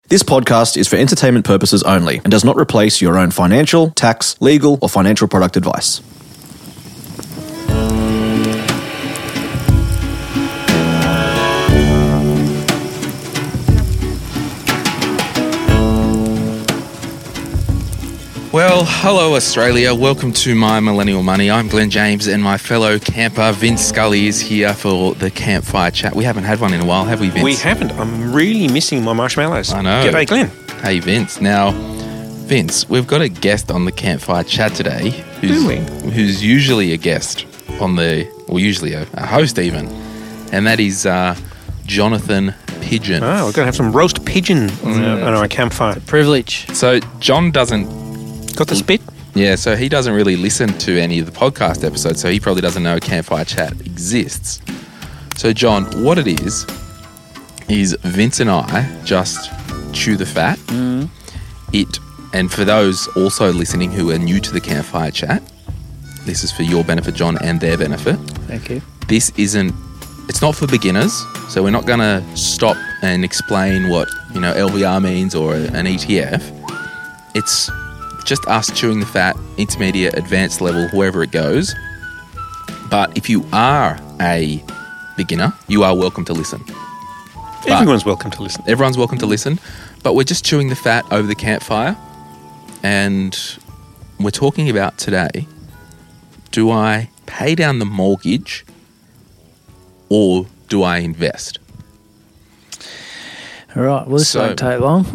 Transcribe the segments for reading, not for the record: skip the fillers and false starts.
This podcast is for entertainment purposes only and does not replace your own financial, tax, legal, or financial product advice. Well, hello Australia. Welcome to My Millennial Money. I'm Glenn James and my fellow camper Vince Scully is here for the campfire chat. We haven't had one in a while, have we, Vince? We haven't. I'm really missing my marshmallows. I know. G'day, Glenn. Hey, Vince. Now, Vince, we've got a guest on the campfire chat today who's usually a guest on usually a host even, and that is Jonathan Pigeon. Oh, we're going to have some roast pigeon on our campfire. Privilege. So John doesn't... Got the spit? Yeah, so he doesn't really listen to any of the podcast episodes, so he probably doesn't know Campfire Chat exists. So, John, what it is Vince and I just chew the fat. And for those also listening who are new to the Campfire Chat, this is for your benefit, John, and their benefit. Thank you. It's not for beginners, so we're not going to stop and explain what, LVR means or an ETF. It's just us chewing the fat, intermediate, advanced level, wherever it goes. But if you are a beginner, you are welcome to listen. Everyone's welcome to listen. Everyone's welcome to listen. But we're just chewing the fat over the campfire. And we're talking about today, do I pay down the mortgage or do I invest? All right. Well, this won't take long.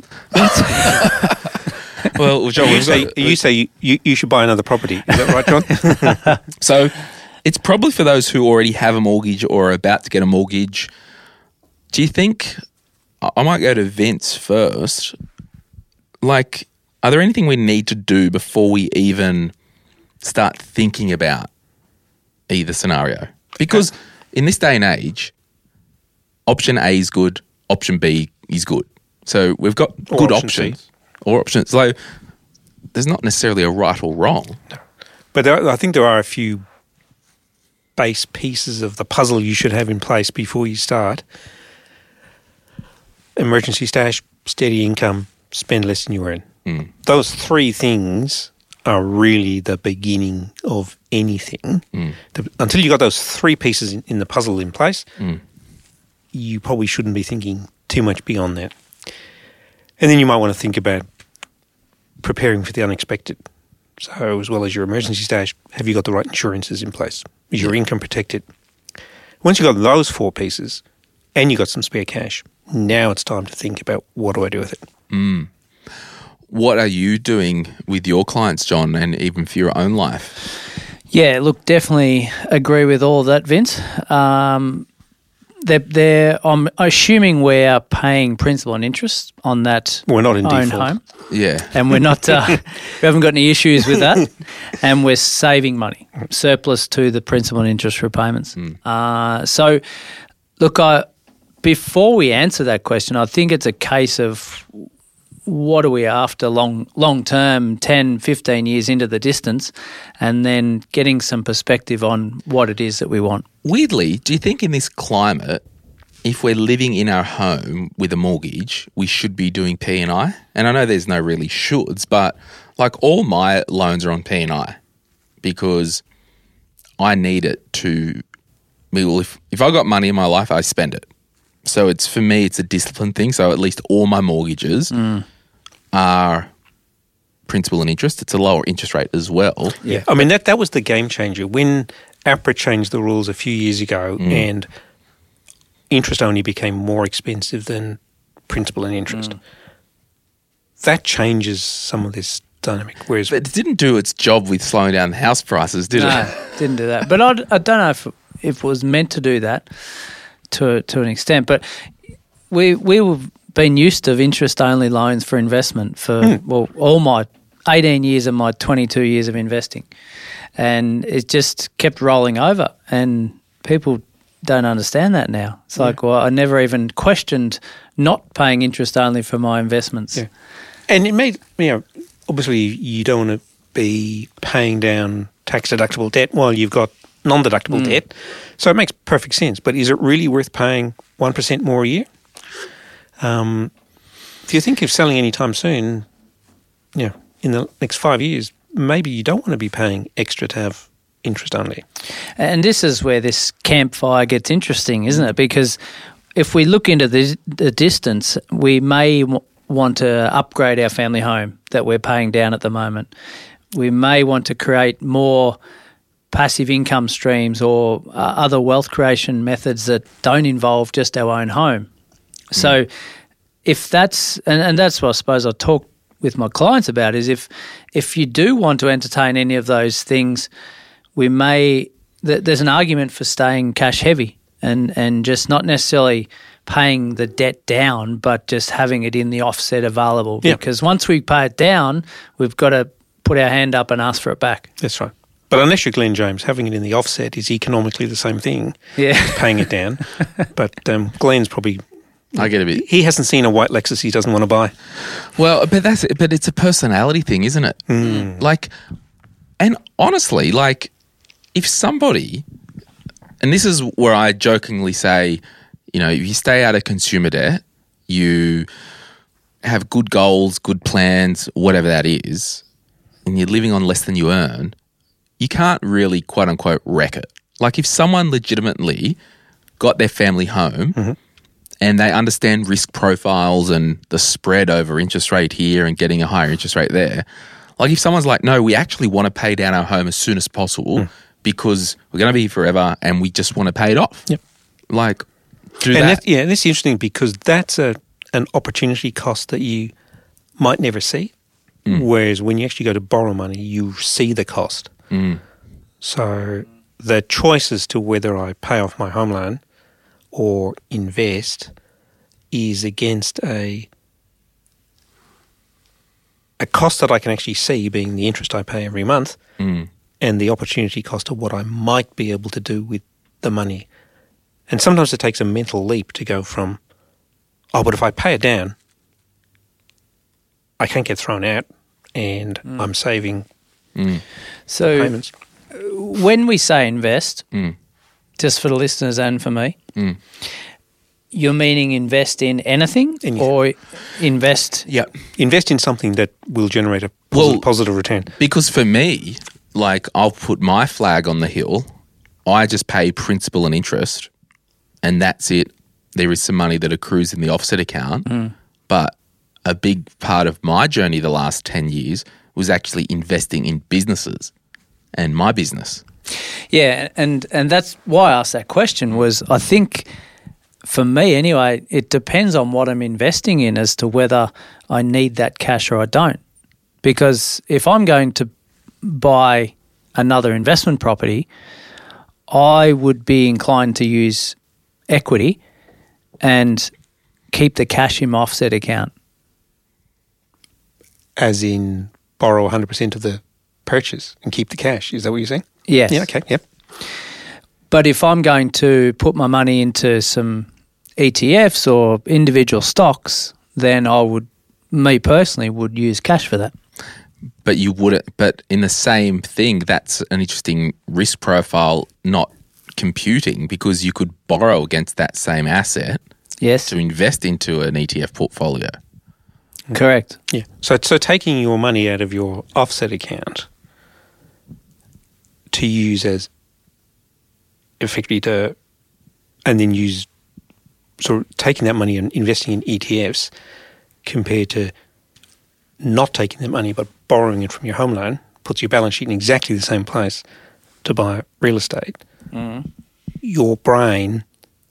Well, John, you say you should buy another property. Is that right, John? So it's probably for those who already have a mortgage or are about to get a mortgage. Do you think, I might go to Vince first, are there anything we need to do before we even start thinking about either scenario? Because in this day and age, option A is good, option B is good. So we've got good options. Or options. So there's not necessarily a right or wrong. No. But I think there are a few base pieces of the puzzle you should have in place before you start. Emergency stash, steady income, spend less than you earn. Those three things are really the beginning of anything. Until you got those three pieces in the puzzle in place, you probably shouldn't be thinking too much beyond that. And then you might want to think about preparing for the unexpected. So as well as your emergency stash, have you got the right insurances in place? Is your income protected? Once you've got those four pieces and you've got some spare cash, now it's time to think about what do I do with it? What are you doing with your clients, John, and even for your own life? Yeah, look, definitely agree with all of that, Vince. I'm assuming we're paying principal and interest on that. We're not in own default. home. Yeah. And we're not, we haven't got any issues with that. And we're saving money, surplus to the principal and interest repayments. So, look, before we answer that question, I think it's a case of what are we after long term, 10, 15 years into the distance, and then getting some perspective on what it is that we want. Weirdly, do you think in this climate, if we're living in our home with a mortgage, we should be doing P&I? And I know there's no really shoulds, but all my loans are on P&I because I need it to, if I got money in my life, I spend it. So for me, it's a discipline thing. So at least all my mortgages are principal and interest. It's a lower interest rate as well. Yeah. I mean, that was the game changer. When APRA changed the rules a few years ago and interest only became more expensive than principal and interest, that changes some of this dynamic. But it didn't do its job with slowing down the house prices, did it? No, didn't do that. But I don't know if it was meant to do that to an extent. But we've been used to interest-only loans for investment for, all my 18 years of my 22 years of investing. And it just kept rolling over, and people don't understand that now. It's I never even questioned not paying interest only for my investments. Yeah. And it made, obviously you don't want to be paying down tax-deductible debt while you've got non-deductible debt. So it makes perfect sense. But is it really worth paying 1% more a year? if you think of selling anytime soon, in the next 5 years, maybe you don't want to be paying extra to have interest only. And this is where this campfire gets interesting, isn't it? Because if we look into the distance, we may want to upgrade our family home that we're paying down at the moment. We may want to create more passive income streams or other wealth creation methods that don't involve just our own home. So if that's, and that's what I suppose I talk with my clients about, is if you do want to entertain any of those things, there's an argument for staying cash heavy and just not necessarily paying the debt down, but just having it in the offset available. Yeah. Because once we pay it down, we've got to put our hand up and ask for it back. That's right. But unless you're Glenn James, having it in the offset is economically the same thing Yeah. as paying it down. But Glenn's probably... I get a bit. He hasn't seen a white Lexus he doesn't want to buy. Well, but it's a personality thing, isn't it? Like, and honestly, like, if somebody, and this is where I jokingly say, if you stay out of consumer debt, you have good goals, good plans, whatever that is, and you're living on less than you earn, you can't really, quote unquote, wreck it. Like, if someone legitimately got their family home and they understand risk profiles and the spread over interest rate here and getting a higher interest rate there, like if someone's like, no, we actually want to pay down our home as soon as possible because we're going to be here forever and we just want to pay it off. Yep. Like, do And that. that's interesting because that's an opportunity cost that you might never see. Whereas when you actually go to borrow money, you see the cost. So the choice as to whether I pay off my home loan or invest is against a cost that I can actually see, being the interest I pay every month, and the opportunity cost of what I might be able to do with the money. And sometimes it takes a mental leap to go from, but if I pay it down, I can't get thrown out and I'm saving So payments. when we say invest, just for the listeners and for me, you're meaning invest in anything or invest? Yeah. Invest in something that will generate a positive return. Because for me, like, I'll put my flag on the hill. I just pay principal and interest, and that's it. There is some money that accrues in the offset account, but a big part of my journey the last 10 years was actually investing in businesses and my business. Yeah, and that's why I asked that question was I think for me anyway, it depends on what I'm investing in as to whether I need that cash or I don't. Because if I'm going to buy another investment property, I would be inclined to use equity and keep the cash in my offset account. As in borrow 100% of the purchase and keep the cash. Is that what you're saying? Yes. Yeah, okay, yep. But if I'm going to put my money into some ETFs or individual stocks, then me personally, would use cash for that. But you wouldn't. But in the same thing, that's an interesting risk profile not computing, because you could borrow against that same asset Yes, to invest into an ETF portfolio. correct. Yeah. So taking your money out of your offset account to use as effectively and then use, sort of taking that money and investing in ETFs compared to not taking that money but borrowing it from your home loan puts your balance sheet in exactly the same place to buy real estate. Your brain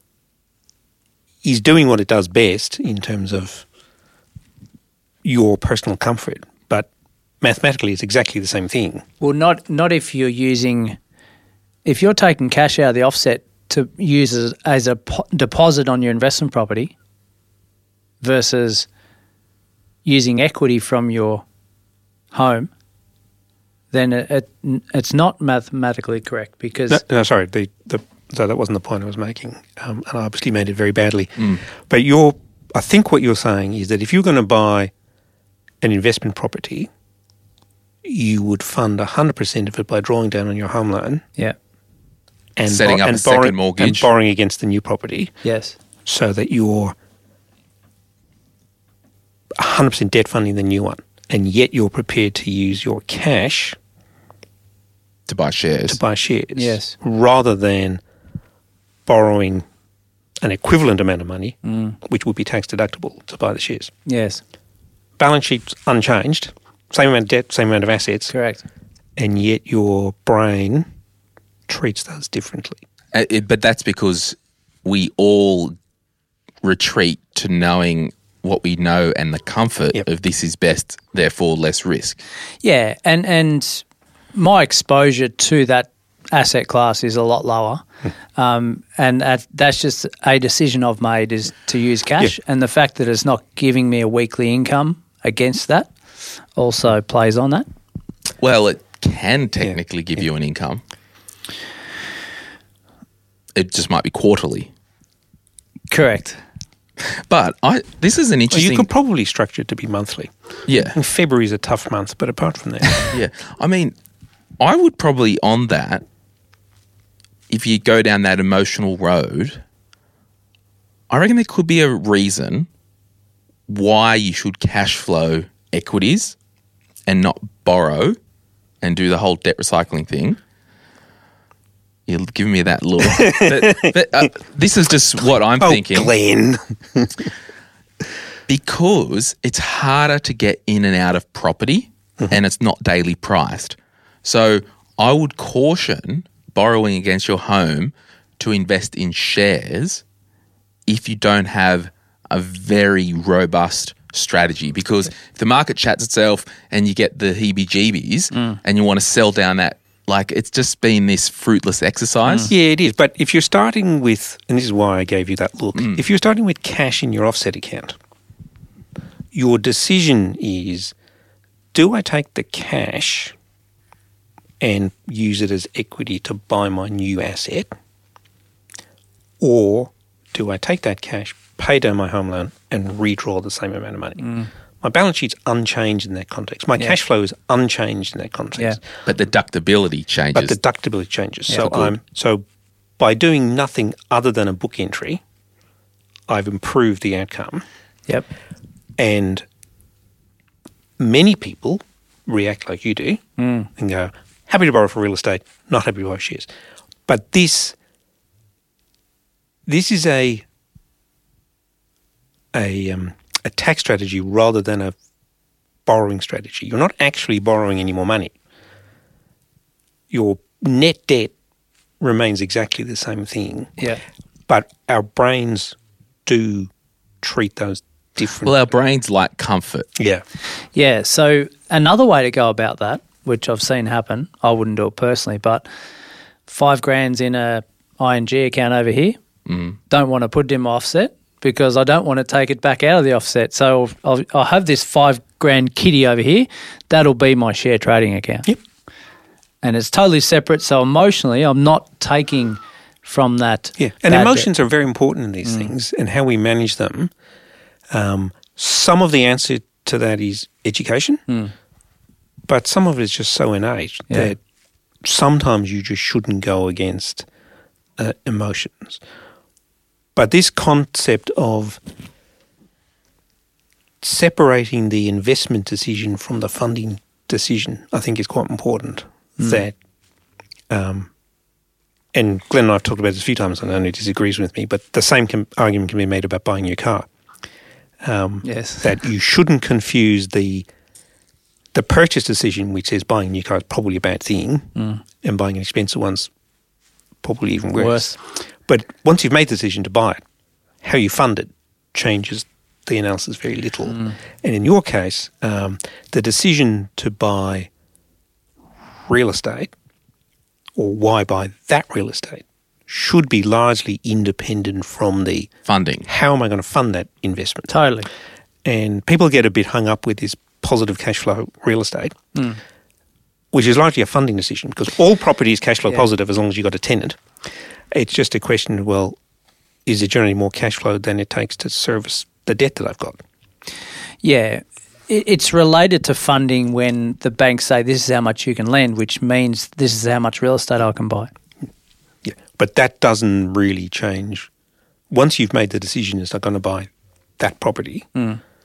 is doing what it does best in terms of your personal comfort, but mathematically it's exactly the same thing. Well, not if you're taking cash out of the offset to use as a deposit on your investment property versus using equity from your home, then it's not mathematically correct because... No, sorry, so that wasn't the point I was making, and I obviously made it very badly. But I think what you're saying is that if you're going to buy an investment property, you would fund 100% of it by drawing down on your home loan Yeah. and Setting up a second mortgage. and borrowing against the new property, Yes. so that you're 100% debt funding the new one, and yet you're prepared to use your cash To buy shares. to buy shares, Yes. rather than borrowing an equivalent amount of money, which would be tax deductible, to buy the shares. Yes, Balance sheet's unchanged, same amount of debt, same amount of assets, correct. and yet your brain treats those differently. But that's because we all retreat to knowing what we know and the comfort Yep. of this is best, therefore less risk. Yeah, and my exposure to that asset class is a lot lower, and that's just a decision I've made is to use cash, and the fact that it's not giving me a weekly income against that also plays on that. Well, it can technically give you an income. It just might be quarterly. Correct. But this is an Well, interesting... you could probably structure it to be monthly. yeah. And February's a tough month, but apart from that, Yeah. I mean, I would probably on that, if you go down that emotional road, I reckon there could be a reason why you should cash flow equities and not borrow and do the whole debt recycling thing. You're giving me that look. but this is just what I'm thinking. Glenn. Because it's harder to get in and out of property and it's not daily priced. So I would caution borrowing against your home to invest in shares if you don't have a very robust strategy, because if the market chats itself and you get the heebie-jeebies and you want to sell down that, like, it's just been this fruitless exercise. Yeah, it is. But if you're starting with, and this is why I gave you that look, if you're starting with cash in your offset account, your decision is, do I take the cash and use it as equity to buy my new asset? Or do I take that cash, pay down my home loan and redraw the same amount of money? My balance sheet's unchanged in that context. My cash flow is unchanged in that context. Yeah. But deductibility changes. But deductibility changes. Yeah, good. So by doing nothing other than a book entry, I've improved the outcome. Yep. And many people react like you do and go, happy to borrow for real estate, not happy to borrow shares. But this is a tax strategy rather than a borrowing strategy. You're not actually borrowing any more money. Your net debt remains exactly the same thing. Yeah. But our brains do treat those differently. Well, our brains like comfort. Yeah. Yeah. So another way to go about that, which I've seen happen, I wouldn't do it personally, but $5,000 in a ING account over here, don't want to put it in my offset because I don't want to take it back out of the offset. So I'll have this $5,000 kitty over here. That'll be my share trading account. Yep. And it's totally separate. So emotionally, I'm not taking from that. Yeah. And that emotions are very important in these things and how we manage them. Some of the answer to that is education, but some of it is just so innate that sometimes you just shouldn't go against emotions. But this concept of separating the investment decision from the funding decision, I think, is quite important. That, and Glenn and I have talked about this a few times, and I know he disagrees with me, but the same argument can be made about buying your car. Yes. That you shouldn't confuse the purchase decision, which says buying a new car is probably a bad thing, and buying an expensive one's probably even worse. But once you've made the decision to buy it, how you fund it changes the analysis very little. And in your case, the decision to buy real estate or why buy that real estate should be largely independent from the Funding. how am I going to fund that investment? Totally. And people get a bit hung up with this positive cash flow real estate, which is largely a funding decision because all property is cash flow positive as long as you've got a tenant. It's just a question of, well, is it generally more cash flow than it takes to service the debt that I've got? Yeah. It's related to funding when the banks say this is how much you can lend, which means this is how much real estate I can buy. Yeah. But that doesn't really change. Once you've made the decision, it's not going to buy that property, the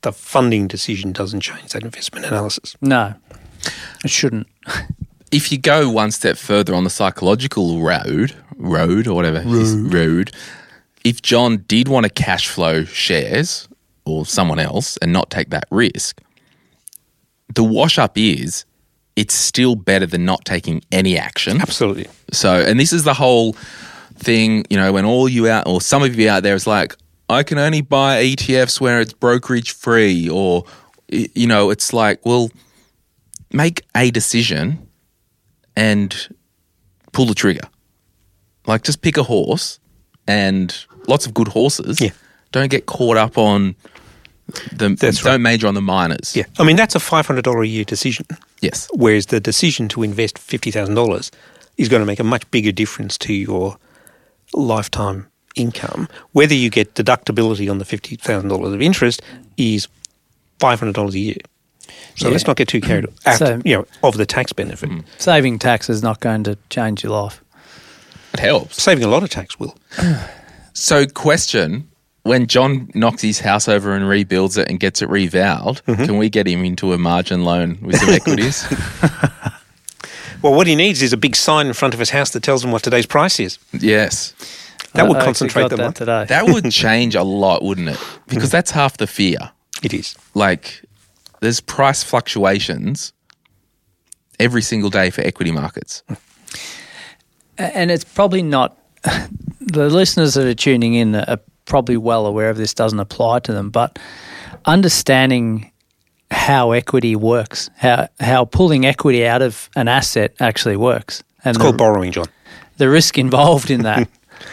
the funding decision doesn't change that investment analysis. No, it shouldn't. If you go one step further on the psychological road or whatever, road, if John did want to cash flow shares or someone else and not take that risk, the wash up is it's still better than not taking any action. Absolutely. So, and this is the whole thing, you know, when all you out or some of you out there is like, I can only buy ETFs where it's brokerage free, or, you know, it's like, well, make a decision and pull the trigger. Like, just pick a horse, and lots of good horses. Yeah. Don't get caught up on don't major on the minors. Yeah. I mean, that's a $500 a year decision. Yes. Whereas the decision to invest $50,000 is going to make a much bigger difference to your lifetime income. Whether you get deductibility on the $50,000 of interest is $500 a year. So let's not get too carried of the tax benefit. Saving tax is not going to change your life. It helps. Saving a lot of tax will. So, question, when John knocks his house over and rebuilds it and gets it revowed, can we get him into a margin loan with some equities? Well, what he needs is a big sign in front of his house that tells him what today's price is. Yes. That would concentrate them on. That would change a lot, wouldn't it? Because that's half the fear. It is. Like, there's price fluctuations every single day for equity markets. And it's probably not – the listeners that are tuning in are probably well aware of this, doesn't apply to them, but understanding how equity works, how pulling equity out of an asset actually works. And it's called borrowing, John. The risk involved in that.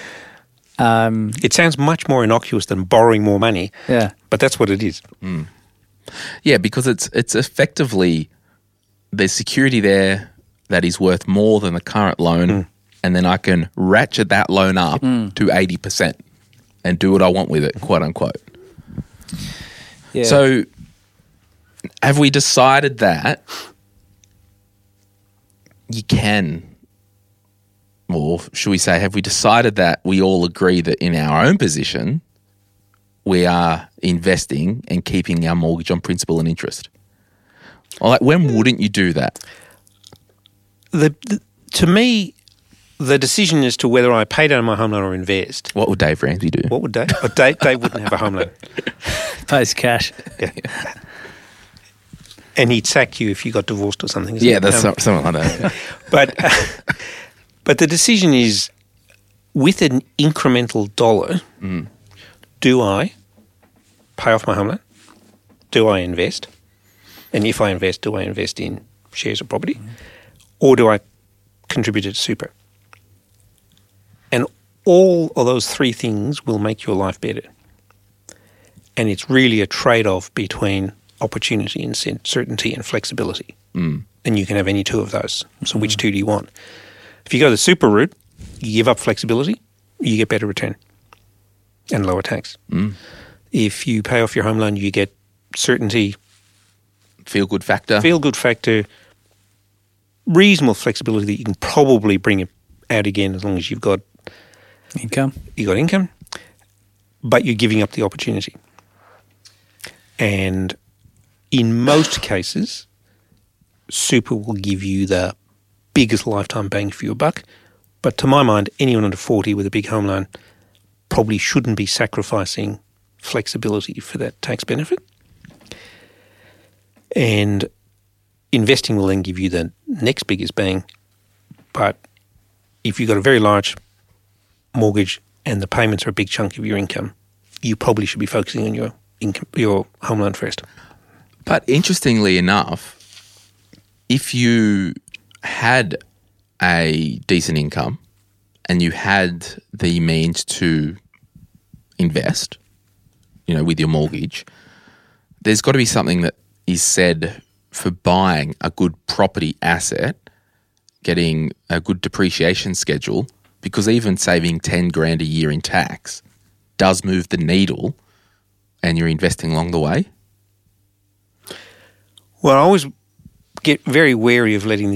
It sounds much more innocuous than borrowing more money, but that's what it is. Yeah, because it's effectively there's security there that is worth more than the current loan, and then I can ratchet that loan up to 80% and do what I want with it, quote unquote. Yeah. So have we decided that you can, or should we say, have we decided that we all agree that in our own position we are investing and keeping our mortgage on principal and interest? Or like, when wouldn't you do that? To me, the decision as to whether I pay down my home loan or invest. What would Dave Ramsey do? What would Dave? Dave wouldn't have a home loan. Pays cash. Yeah. And he'd sack you if you got divorced or something. Yeah, that's something like that. But the decision is, with an incremental dollar, do I pay off my home loan? Do I invest? And if I invest, do I invest in shares or property? Or do I contribute it to super? And all of those three things will make your life better. And it's really a trade-off between opportunity and certainty and flexibility. And you can have any two of those. So which two do you want? If you go the super route, you give up flexibility, you get better return and lower tax. If you pay off your home loan, you get certainty. Feel-good factor. Feel-good factor. Reasonable flexibility that you can probably bring it out again as long as you've got income. You got income, but you're giving up the opportunity. And in most cases, super will give you the biggest lifetime bang for your buck. But to my mind, anyone under 40 with a big home loan probably shouldn't be sacrificing flexibility for that tax benefit. And investing will then give you the next biggest bang. But if you've got a very large mortgage and the payments are a big chunk of your income, you probably should be focusing on your home loan first. But interestingly enough, if you had a decent income and you had the means to invest, you know, with your mortgage, there's got to be something that is said for buying a good property asset, getting a good depreciation schedule, because even saving 10 grand a year in tax does move the needle, and you're investing along the way. Well, I always get very wary of letting the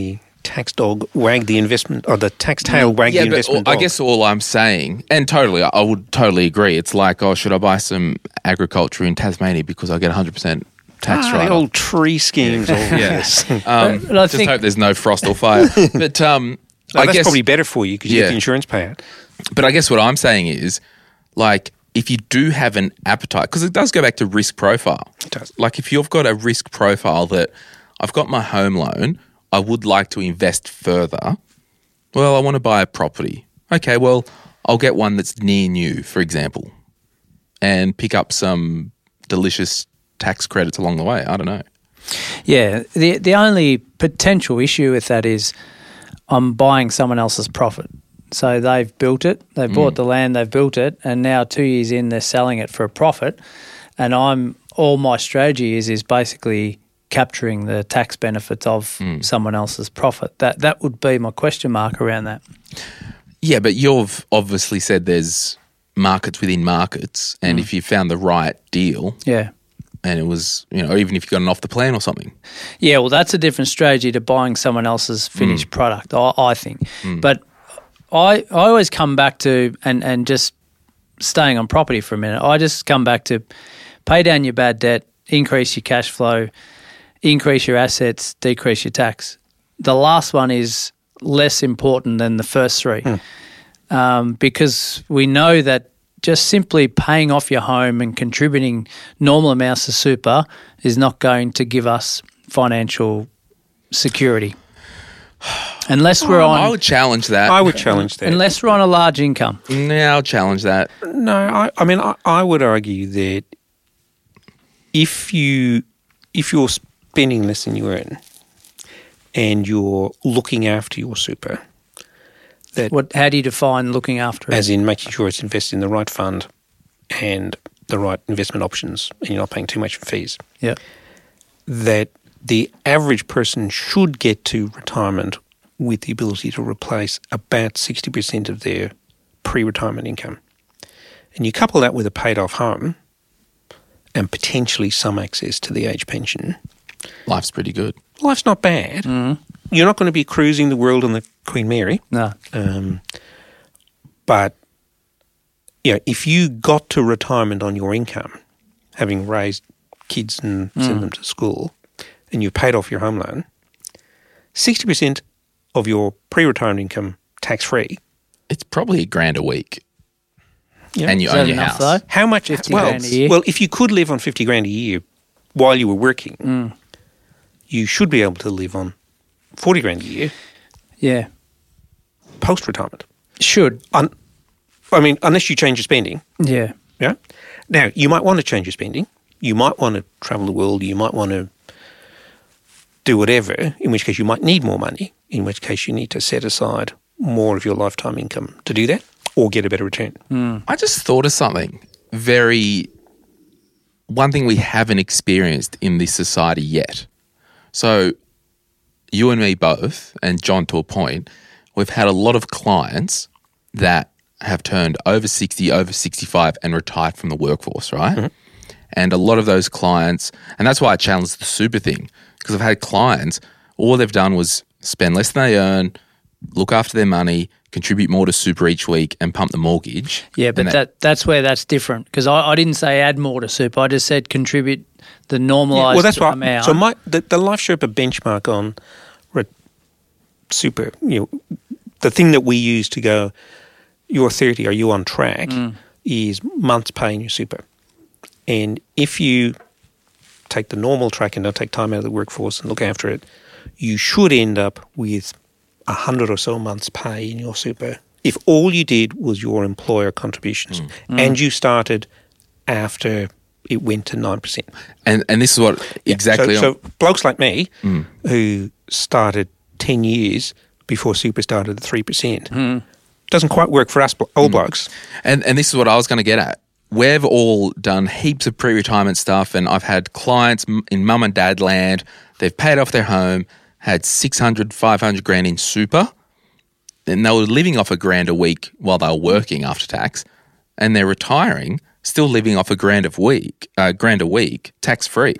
tax dog wag the investment, or the tax tail wag the investment but dog. I guess all I'm saying, and totally, I would totally agree. It's like, oh, should I buy some agriculture in Tasmania because I get 100% tax the write-off? old tree schemes. Yes. But I Just think- hope there's no frost or fire. But I That's guess probably better for you because you get Yeah. the insurance payout. But I guess what I'm saying is, like, if you do have an appetite, because it does go back to risk profile. It does. Like, if you've got a risk profile that I've got my home loan, I would like to invest further. Well, I want to buy a property. Okay, well, I'll get one that's near new, for example, and pick up some delicious tax credits along the way. I don't know. Yeah, the only potential issue with that is I'm buying someone else's profit. So they've built it, they've bought the land, they've built it, and now 2 years in they're selling it for a profit. And all my strategy is basically capturing the tax benefits of someone else's profit. That would be my question mark around that. Yeah, but you've obviously said there's markets within markets, and if you found the right deal, Yeah. and it was, even if you got an off the plan or something. Yeah, well, that's a different strategy to buying someone else's finished product, I think. But I always come back to, and just staying on property for a minute, I just come back to pay down your bad debt, increase your cash flow, increase your assets, decrease your tax. The last one is less important than the first three because we know that just simply paying off your home and contributing normal amounts to super is not going to give us financial security. Unless we're I on, would challenge that. I would challenge that. unless we're on a large income. Yeah, I'll challenge that. No, I would argue that if you're spending less than you earn and you're looking after your super, that How do you define looking after it? as in making sure it's invested in the right fund and the right investment options, and you're not paying too much for fees, Yeah. that the average person should get to retirement with the ability to replace about 60% of their pre-retirement income. And you couple that with a paid-off home and potentially some access to the age pension, Life's pretty good. life's not bad. You're not going to be cruising the world on the Queen Mary. No. But if you got to retirement on your income, having raised kids and sent them to school, and you paid off your home loan, 60% of your pre-retirement income tax-free. It's probably $1,000 a week. Yeah. And you Is own that your enough, house. though? How much? 50 grand a year. Well, if you could live on 50 grand a year while you were working, you should be able to live on 40 grand a year Yeah. post-retirement. Should. Unless you change your spending. Yeah. Yeah. Now, you might want to change your spending. You might want to travel the world. You might want to do whatever, in which case you might need more money, in which case you need to set aside more of your lifetime income to do that or get a better return. I just thought of something one thing we haven't experienced in this society yet. So you and me both, and John to a point, we've had a lot of clients that have turned over 60, over 65 and retired from the workforce, right? And a lot of those clients, and that's why I challenged the super thing, because I've had clients, all they've done was spend less than they earn, look after their money, contribute more to super each week and pump the mortgage. Yeah, but And that's where that's different because I didn't say add more to super. I just said contribute the normalised Well, that's right. amount. So the Life Sherpa benchmark on super, the thing that we use to go, you're 30, are you on track, is months pay in your super. And if you take the normal track and don't take time out of the workforce and look after it, you should end up with 100 or so months pay in your super if all you did was your employer contributions and you started after it went to 9%. And this is what exactly. So blokes like me who started 10 years before super started at 3% doesn't quite work for us old blokes. And this is what I was going to get at. We've all done heaps of pre-retirement stuff, and I've had clients in mum and dad land. They've paid off their home, had 600, 500 grand in super, and they were living off $1,000 a week while they were working after tax, and they're retiring, still living off $1,000 a week, tax free.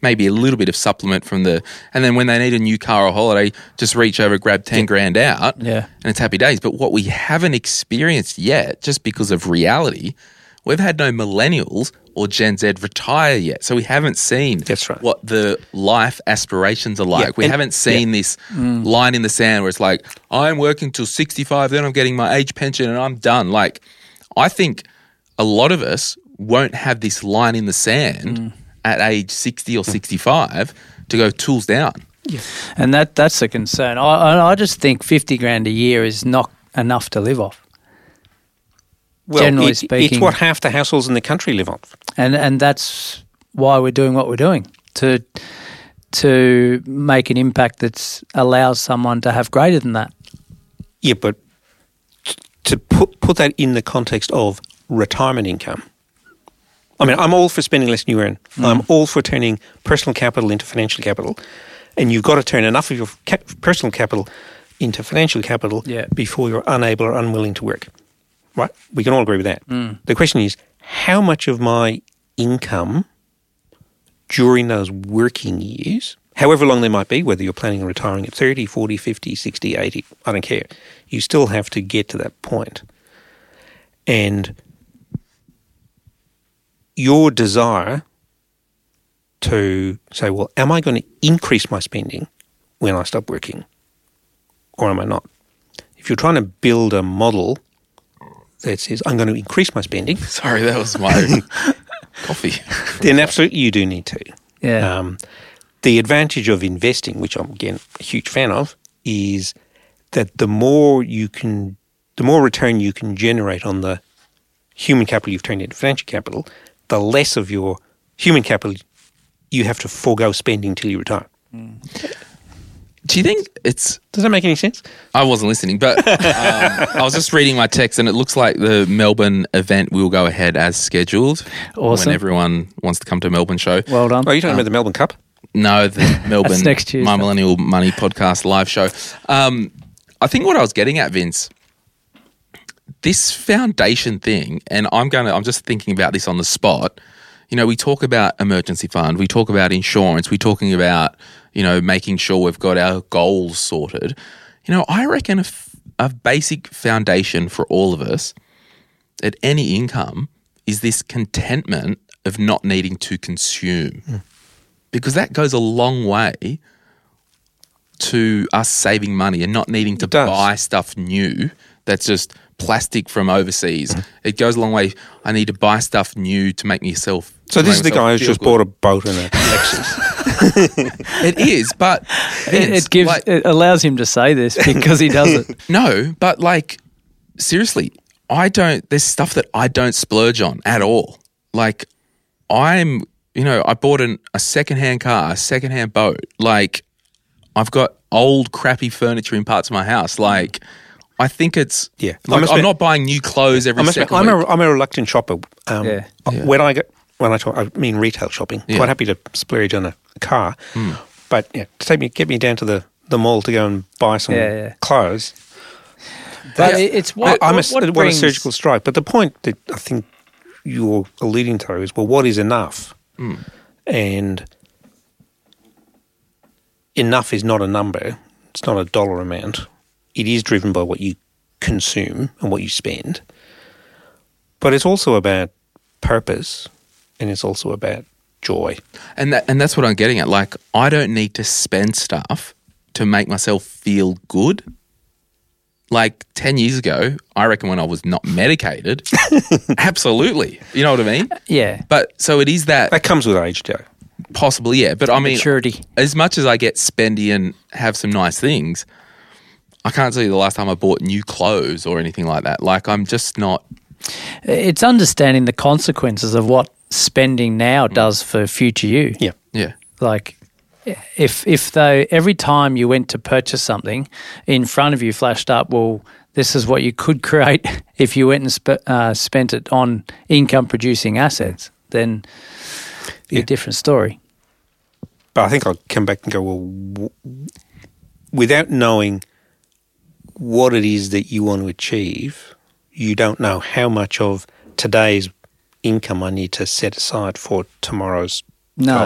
maybe a little bit of supplement from and then when they need a new car or holiday, just reach over, grab 10 grand out, Yeah. and it's happy days. But what we haven't experienced yet, just because of reality, we've had no millennials or Gen Z retire yet. So we haven't seen That's right. what the life aspirations are like. Yeah, We and- haven't seen this line in the sand where it's like, I'm working till 65, then I'm getting my age pension and I'm done. Like, I think a lot of us won't have this line in the sand at age 60 or 65 to go tools down. And that's a concern. I just think 50 grand a year is not enough to live off. Well, Generally speaking. it's what half the households in the country live on. And that's why we're doing what we're doing, to make an impact that allows someone to have greater than that. Yeah, but to put that in the context of retirement income, I mean, I'm all for spending less than you earn. I'm all for turning personal capital into financial capital, and you've got to turn enough of your personal capital into financial capital before you're unable or unwilling to work. Right? We can all agree with that. The question is, how much of my income during those working years, however long they might be, whether you're planning on retiring at 30, 40, 50, 60, 80, I don't care. You still have to get to that point. And your desire to say, well, am I going to increase my spending when I stop working or am I not? If you're trying to build a model that says, I'm going to increase my spending, Sorry, that was my coffee. then absolutely you do need to. Yeah. The advantage of investing, which I'm, again, a huge fan of, is that the more return you can generate on the human capital you've turned into financial capital, the less of your human capital you have to forego spending till you retire. Do you think it's... Does that make any sense? I wasn't listening, but I was just reading my text and it looks like the Melbourne event will go ahead as scheduled. Awesome. When everyone wants to come to a Melbourne show. Well done. Oh, you're talking about the Melbourne Cup? No, the Melbourne next Tuesday. My Millennial Money podcast live show. I think what I was getting at, Vince, this foundation thing, and I'm just thinking about this on the spot. You know, we talk about emergency fund, we talk about insurance, we're talking about, you know, making sure we've got our goals sorted. You know, I reckon a basic foundation for all of us at any income is this contentment of not needing to consume. Because that goes a long way to us saving money and not needing to buy stuff new that's just plastic from overseas. It goes a long way. I need to buy stuff new to make myself. So this is the guy who's feel just good. bought a boat and a Lexus. It is, but Vince, It allows him to say this because he does it. no, but like seriously, there's stuff that I don't splurge on at all. Like I bought a secondhand car, a secondhand boat. Like I've got old crappy furniture in parts of my house. Like I think it's Like, I'm not buying new clothes every second week. I'm a reluctant shopper. Yeah. I mean retail shopping. Yeah. Quite happy to splurge on a car, but get me down to the mall to go and buy some clothes. But it's what a brings, surgical strike. But the point that I think you're alluding to is, well, what is enough? And enough is not a number. It's not a dollar amount. It is driven by what you consume and what you spend. But it's also about purpose and it's also about joy. And that's what I'm getting at. Like, I don't need to spend stuff to make myself feel good. Like 10 years ago, I reckon when I was not medicated, absolutely. You know what I mean? Yeah. But so it is that That comes with age, Joe. possibly, yeah. But I mean, Maturity. as much as I get spendy and have some nice things, I can't tell you the last time I bought new clothes or anything like that. Like, I'm just not. It's understanding the consequences of what spending now does for future you. Yeah. Yeah. Like, if though every time you went to purchase something, in front of you flashed up, well, this is what you could create if you went and spent it on income-producing assets, then it'd be a different story. But I think I'll come back and go, well, without knowing what it is that you want to achieve, you don't know how much of today's income I need to set aside for tomorrow's No. goal.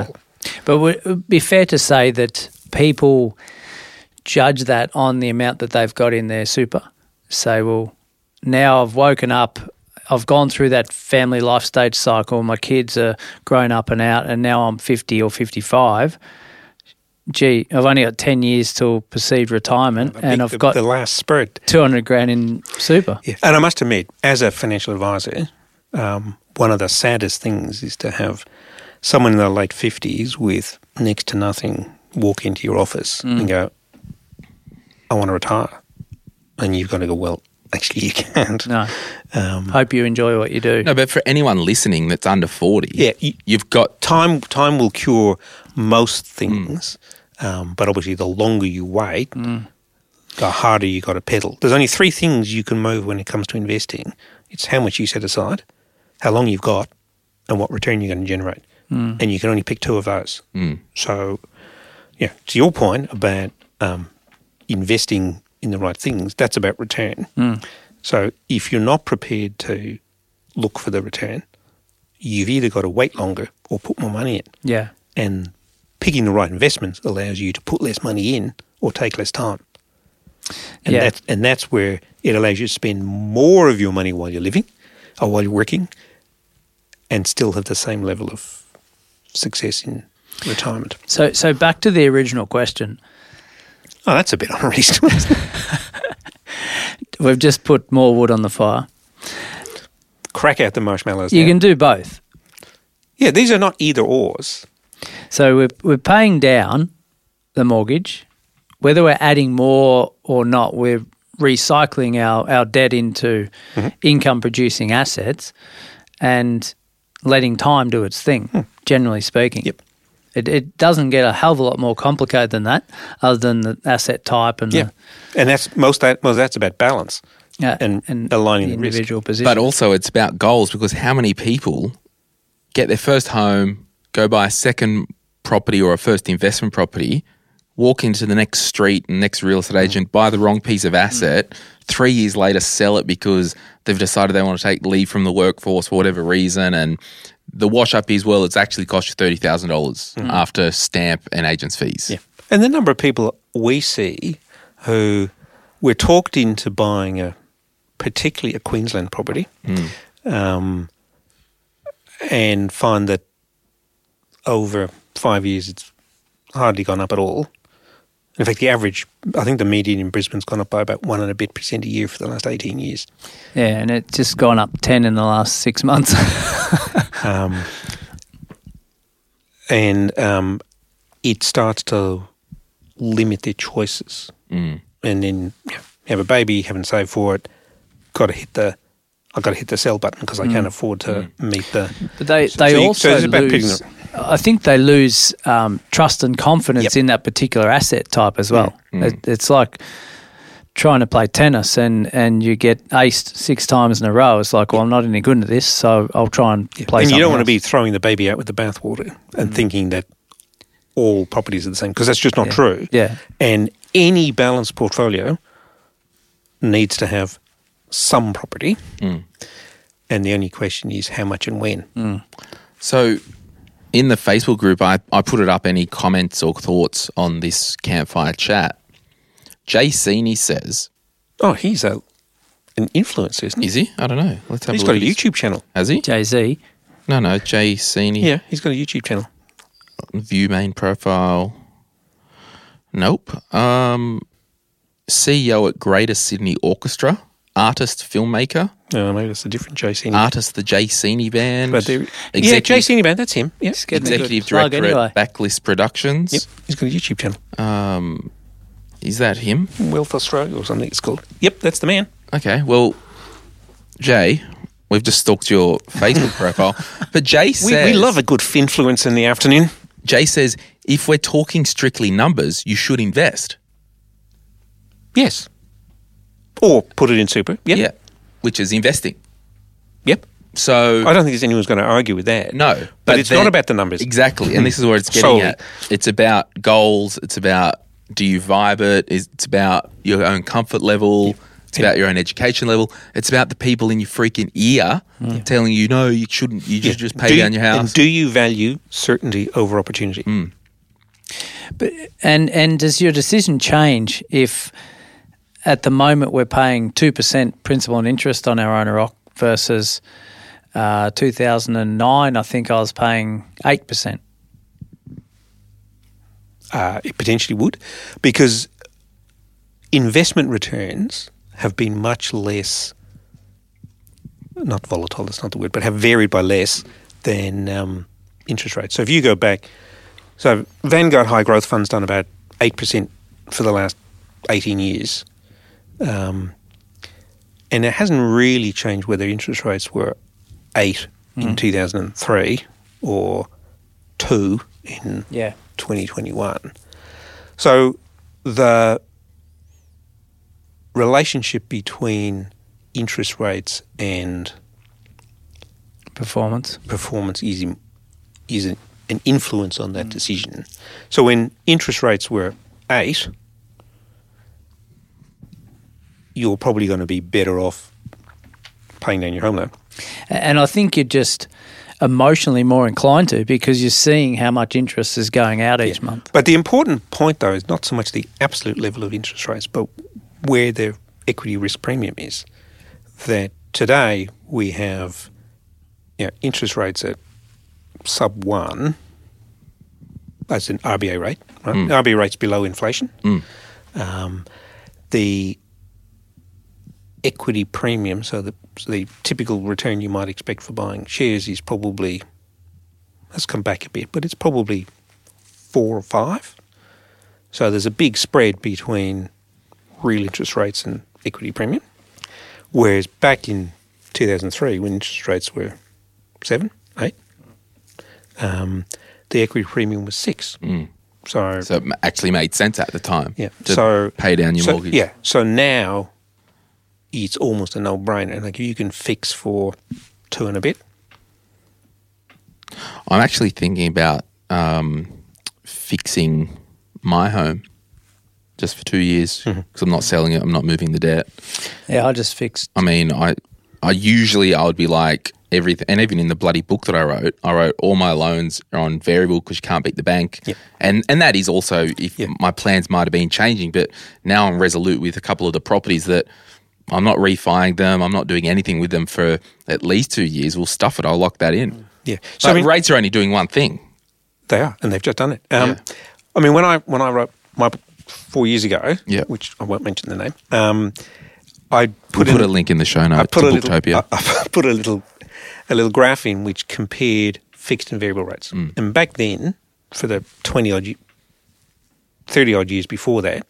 But would it be fair to say that people judge that on the amount that they've got in their super? Say, well, now I've woken up, I've gone through that family life stage cycle, my kids are grown up and out, and now I'm 50 or 55. Gee, I've only got 10 years till perceived retirement, and I've got the last spread. 200 grand in super. Yeah. And I must admit, as a financial advisor, one of the saddest things is to have someone in their late 50s with next to nothing walk into your office and go, I want to retire. And you've got to go, well, actually you can't. No. Hope you enjoy what you do. No, but for anyone listening that's under 40, Yeah, you've got... Time will cure most things, but obviously the longer you wait, the harder you got to pedal. There's only three things you can move when it comes to investing. It's how much you set aside, how long you've got, and what return you're going to generate. And you can only pick two of those. So, yeah, to your point about investing in the right things, that's about return. So if you're not prepared to look for the return, you've either got to wait longer or put more money in. Yeah. And picking the right investments allows you to put less money in or take less time. And that's where it allows you to spend more of your money while you're living or while you're working and still have the same level of success in retirement. So back to the original question. Oh, that's a bit unreasonable. We've just put more wood on the fire. Crack out the marshmallows. You now. can do both. Yeah, these are not either ors. So we're paying down the mortgage. Whether we're adding more or not, we're recycling our debt into income-producing assets and letting time do its thing, generally speaking. Yep. It doesn't get a hell of a lot more complicated than that, other than the asset type and and that's that's about balance and aligning the individual risk. position. But also it's about goals, because how many people get their first home, go buy a second property or a first investment property, walk into the next street and next real estate agent, buy the wrong piece of asset, 3 years later sell it because they've decided they want to take leave from the workforce for whatever reason, and the wash-up is, well, it's actually cost you $30,000 after stamp and agent's fees. Yeah. And the number of people we see who were talked into buying particularly a Queensland property and find that over 5 years it's hardly gone up at all. In fact, the average, I think the median in Brisbane's gone up by about 1% and a bit a year for the last 18 years. Yeah, and it's just gone up 10 in the last 6 months. It starts to limit their choices. And then you have a baby, haven't saved for it, I've got to hit the sell button because I can't afford to meet the... But they also lose... I think they lose trust and confidence in that particular asset type as well. It's like trying to play tennis and you get aced 6 times in a row. It's like, well, I'm not any good at this, so I'll try and play And you don't want to else. be throwing the baby out with the bathwater and thinking that all properties are the same, because that's just not true. Yeah. And any balanced portfolio needs to have some property. And the only question is how much and when. So in the Facebook group, I put it up, any comments or thoughts on this campfire chat. Jay Seeney says... Oh, he's an influencer, isn't he? Is he? I don't know. Let's have He's a got look. a YouTube channel. Has he? Jay-Z. No, Jay Seeney. Yeah, he's got a YouTube channel. View main profile. Nope. CEO at Greater Sydney Orchestra. Artist, filmmaker. No, maybe that's a different Jay Seeney. Artist, the Jay Seeney Band. But yeah, Jay Seeney Band, that's him. Yeah. It's getting a good Executive plug Director anyway. at Backlist Productions. Yep, he's got a YouTube channel. Is that him? Wealth Australia or something it's called. Yep, that's the man. Okay, well, Jay, we've just stalked your Facebook profile. But Jay says... We love a good influence in the afternoon. Jay says, if we're talking strictly numbers, you should invest. Yes. Or put it in super. Yep. Yeah, which is investing. Yep. So... I don't think there's anyone's going to argue with that. No. But it's not about the numbers. Exactly, and this is where it's getting Solely. at. It's about goals. It's about, do you vibe it? It's about your own comfort level. It's about your own education level. It's about the people in your freaking ear telling you, no, you shouldn't. You just pay down your house. And do you value certainty over opportunity? But and does your decision change if at the moment we're paying 2% principal and interest on our owner occ versus 2009, I think I was paying 8%. It potentially would, because investment returns have been much less, not volatile, that's not the word, but have varied by less than interest rates. So if you go back, so Vanguard High Growth Fund's done about 8% for the last 18 years. And it hasn't really changed whether interest rates were 8 in 2003 or 2 in 2021. So the relationship between interest rates and Performance is an influence on that decision. So when interest rates were 8, you're probably going to be better off paying down your home loan. And I think you're just emotionally more inclined to, because you're seeing how much interest is going out each month. But the important point, though, is not so much the absolute level of interest rates, but where the equity risk premium is. That today we have interest rates at sub 1, that's an RBA rate, right? RBA rate's below inflation. The equity premium, so the typical return you might expect for buying shares is probably, let's come back a bit, but it's probably 4 or 5. So there's a big spread between real interest rates and equity premium. Whereas back in 2003, when interest rates were 7, 8, the equity premium was 6. So it actually made sense at the time to pay down your mortgage. Yeah. So now it's almost a no-brainer. Like, you can fix for 2 and a bit. I'm actually thinking about fixing my home just for 2 years because I'm not selling it. I'm not moving the debt. Yeah, I just fixed. I mean, I would be like everything, and even in the bloody book that I wrote all my loans are on variable because you can't beat the bank. Yep. And that is also if my plans might have been changing, but now I'm resolute with a couple of the properties that I'm not refining them. I'm not doing anything with them for at least 2 years. We'll stuff it. I'll lock that in. Yeah. So rates are only doing one thing. They are, and they've just done it. I mean, when I wrote my book 4 years ago, which I won't mention the name, I put a link in the show notes to Booktopia. I put a little graph in which compared fixed and variable rates. And back then, for the 30-odd years before that,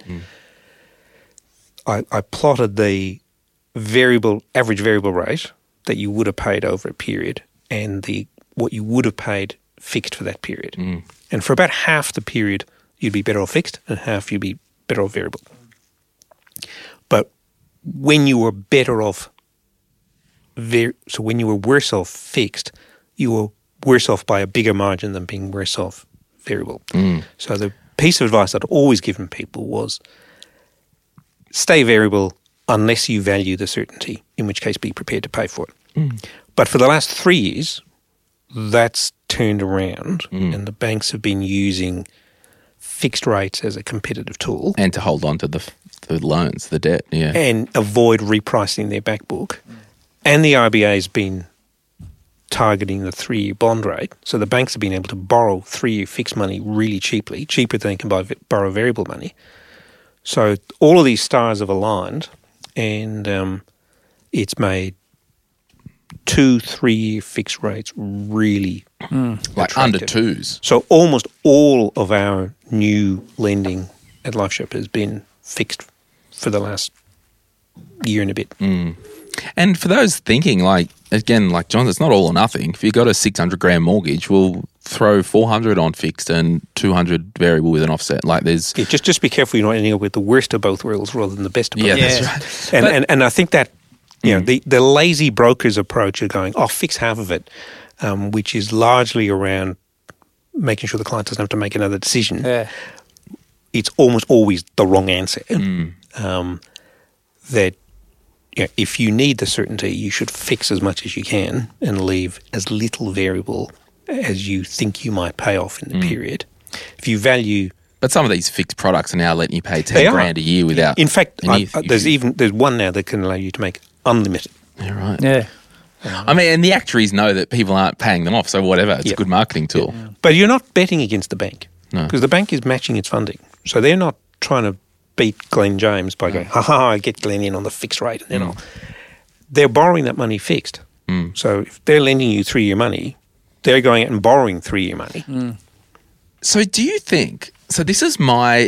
I plotted the average variable rate that you would have paid over a period and what you would have paid fixed for that period. And for about half the period, you'd be better off fixed and half you'd be better off variable. But when you were better off, so when you were worse off fixed, you were worse off by a bigger margin than being worse off variable. So the piece of advice I'd always given people was stay variable unless you value the certainty, in which case be prepared to pay for it. But for the last 3 years, that's turned around and the banks have been using fixed rates as a competitive tool. And to hold on to the loans, the debt, and avoid repricing their back book. And the RBA has been targeting the 3-year bond rate. So the banks have been able to borrow 3-year fixed money really cheaply, cheaper than they can borrow variable money. So all of these stars have aligned and it's made 2-3-year fixed rates really like attractive. under 2s. So almost all of our new lending at LifeShop has been fixed for the last year and a bit. And for those thinking, like John, it's not all or nothing. If you got a $600,000 mortgage, we'll throw 400 on fixed and 200 variable with an offset. Like there's just be careful you're not ending up with the worst of both worlds rather than the best of both. Yeah, that's right. And I think that the lazy brokers approach of going, fix half of it, which is largely around making sure the client doesn't have to make another decision. Yeah. It's almost always the wrong answer. That if you need the certainty, you should fix as much as you can and leave as little variable as you think you might pay off in the period. If you value... But some of these fixed products are now letting you pay They are. $10,000 a year without... In fact, any there's one now that can allow you to make unlimited. Yeah, right. Yeah. I mean, and the actuaries know that people aren't paying them off, so whatever. It's a Yeah. good marketing tool. But you're not betting against the bank. No. Because the bank is matching its funding. So they're not trying to beat Glenn James by going, I get Glenn in on the fixed rate. And then they're borrowing that money fixed. So if they're lending you 3-year money, they're going out and borrowing 3-year money. So do you think... So this is my...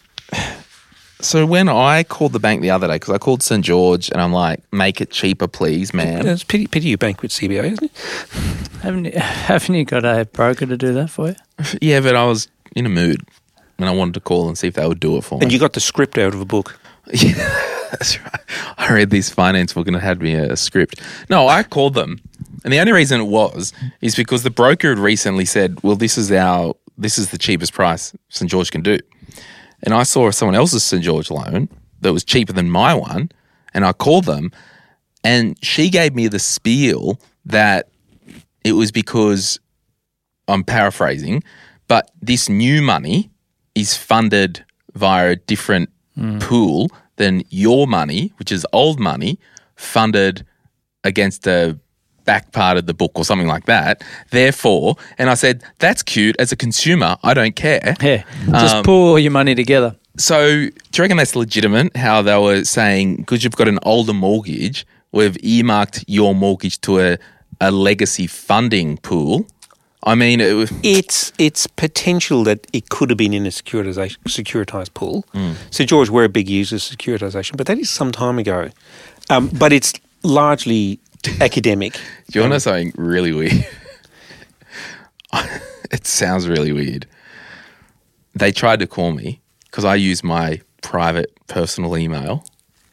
So when I called the bank the other day, because I called St. George and I'm like, make it cheaper, please, man. It's pity you bank with CBA, isn't it? Haven't you got a broker to do that for you? Yeah, but I was in a mood and I wanted to call and see if they would do it for me. And you got the script out of a book. Yeah, that's right. I read this finance book and it had me a script. No, I called them. And the only reason it was is because the broker had recently said, well, this is the cheapest price St. George can do. And I saw someone else's St. George loan that was cheaper than my one, and I called them, and she gave me the spiel that it was because, I'm paraphrasing, but this new money is funded via a different pool than your money, which is old money, funded against a back part of the book or something like that. Therefore, and I said, that's cute. As a consumer, I don't care. Yeah. Just pull all your money together. So do you reckon that's legitimate, how they were saying, because you've got an older mortgage, we've earmarked your mortgage to a legacy funding pool? I mean, It's potential that it could have been in a securitized pool. So, George, we're a big user of securitization, but that is some time ago. But it's largely academic. Do you want to know something really weird? It sounds really weird. They tried to call me because I use my private personal email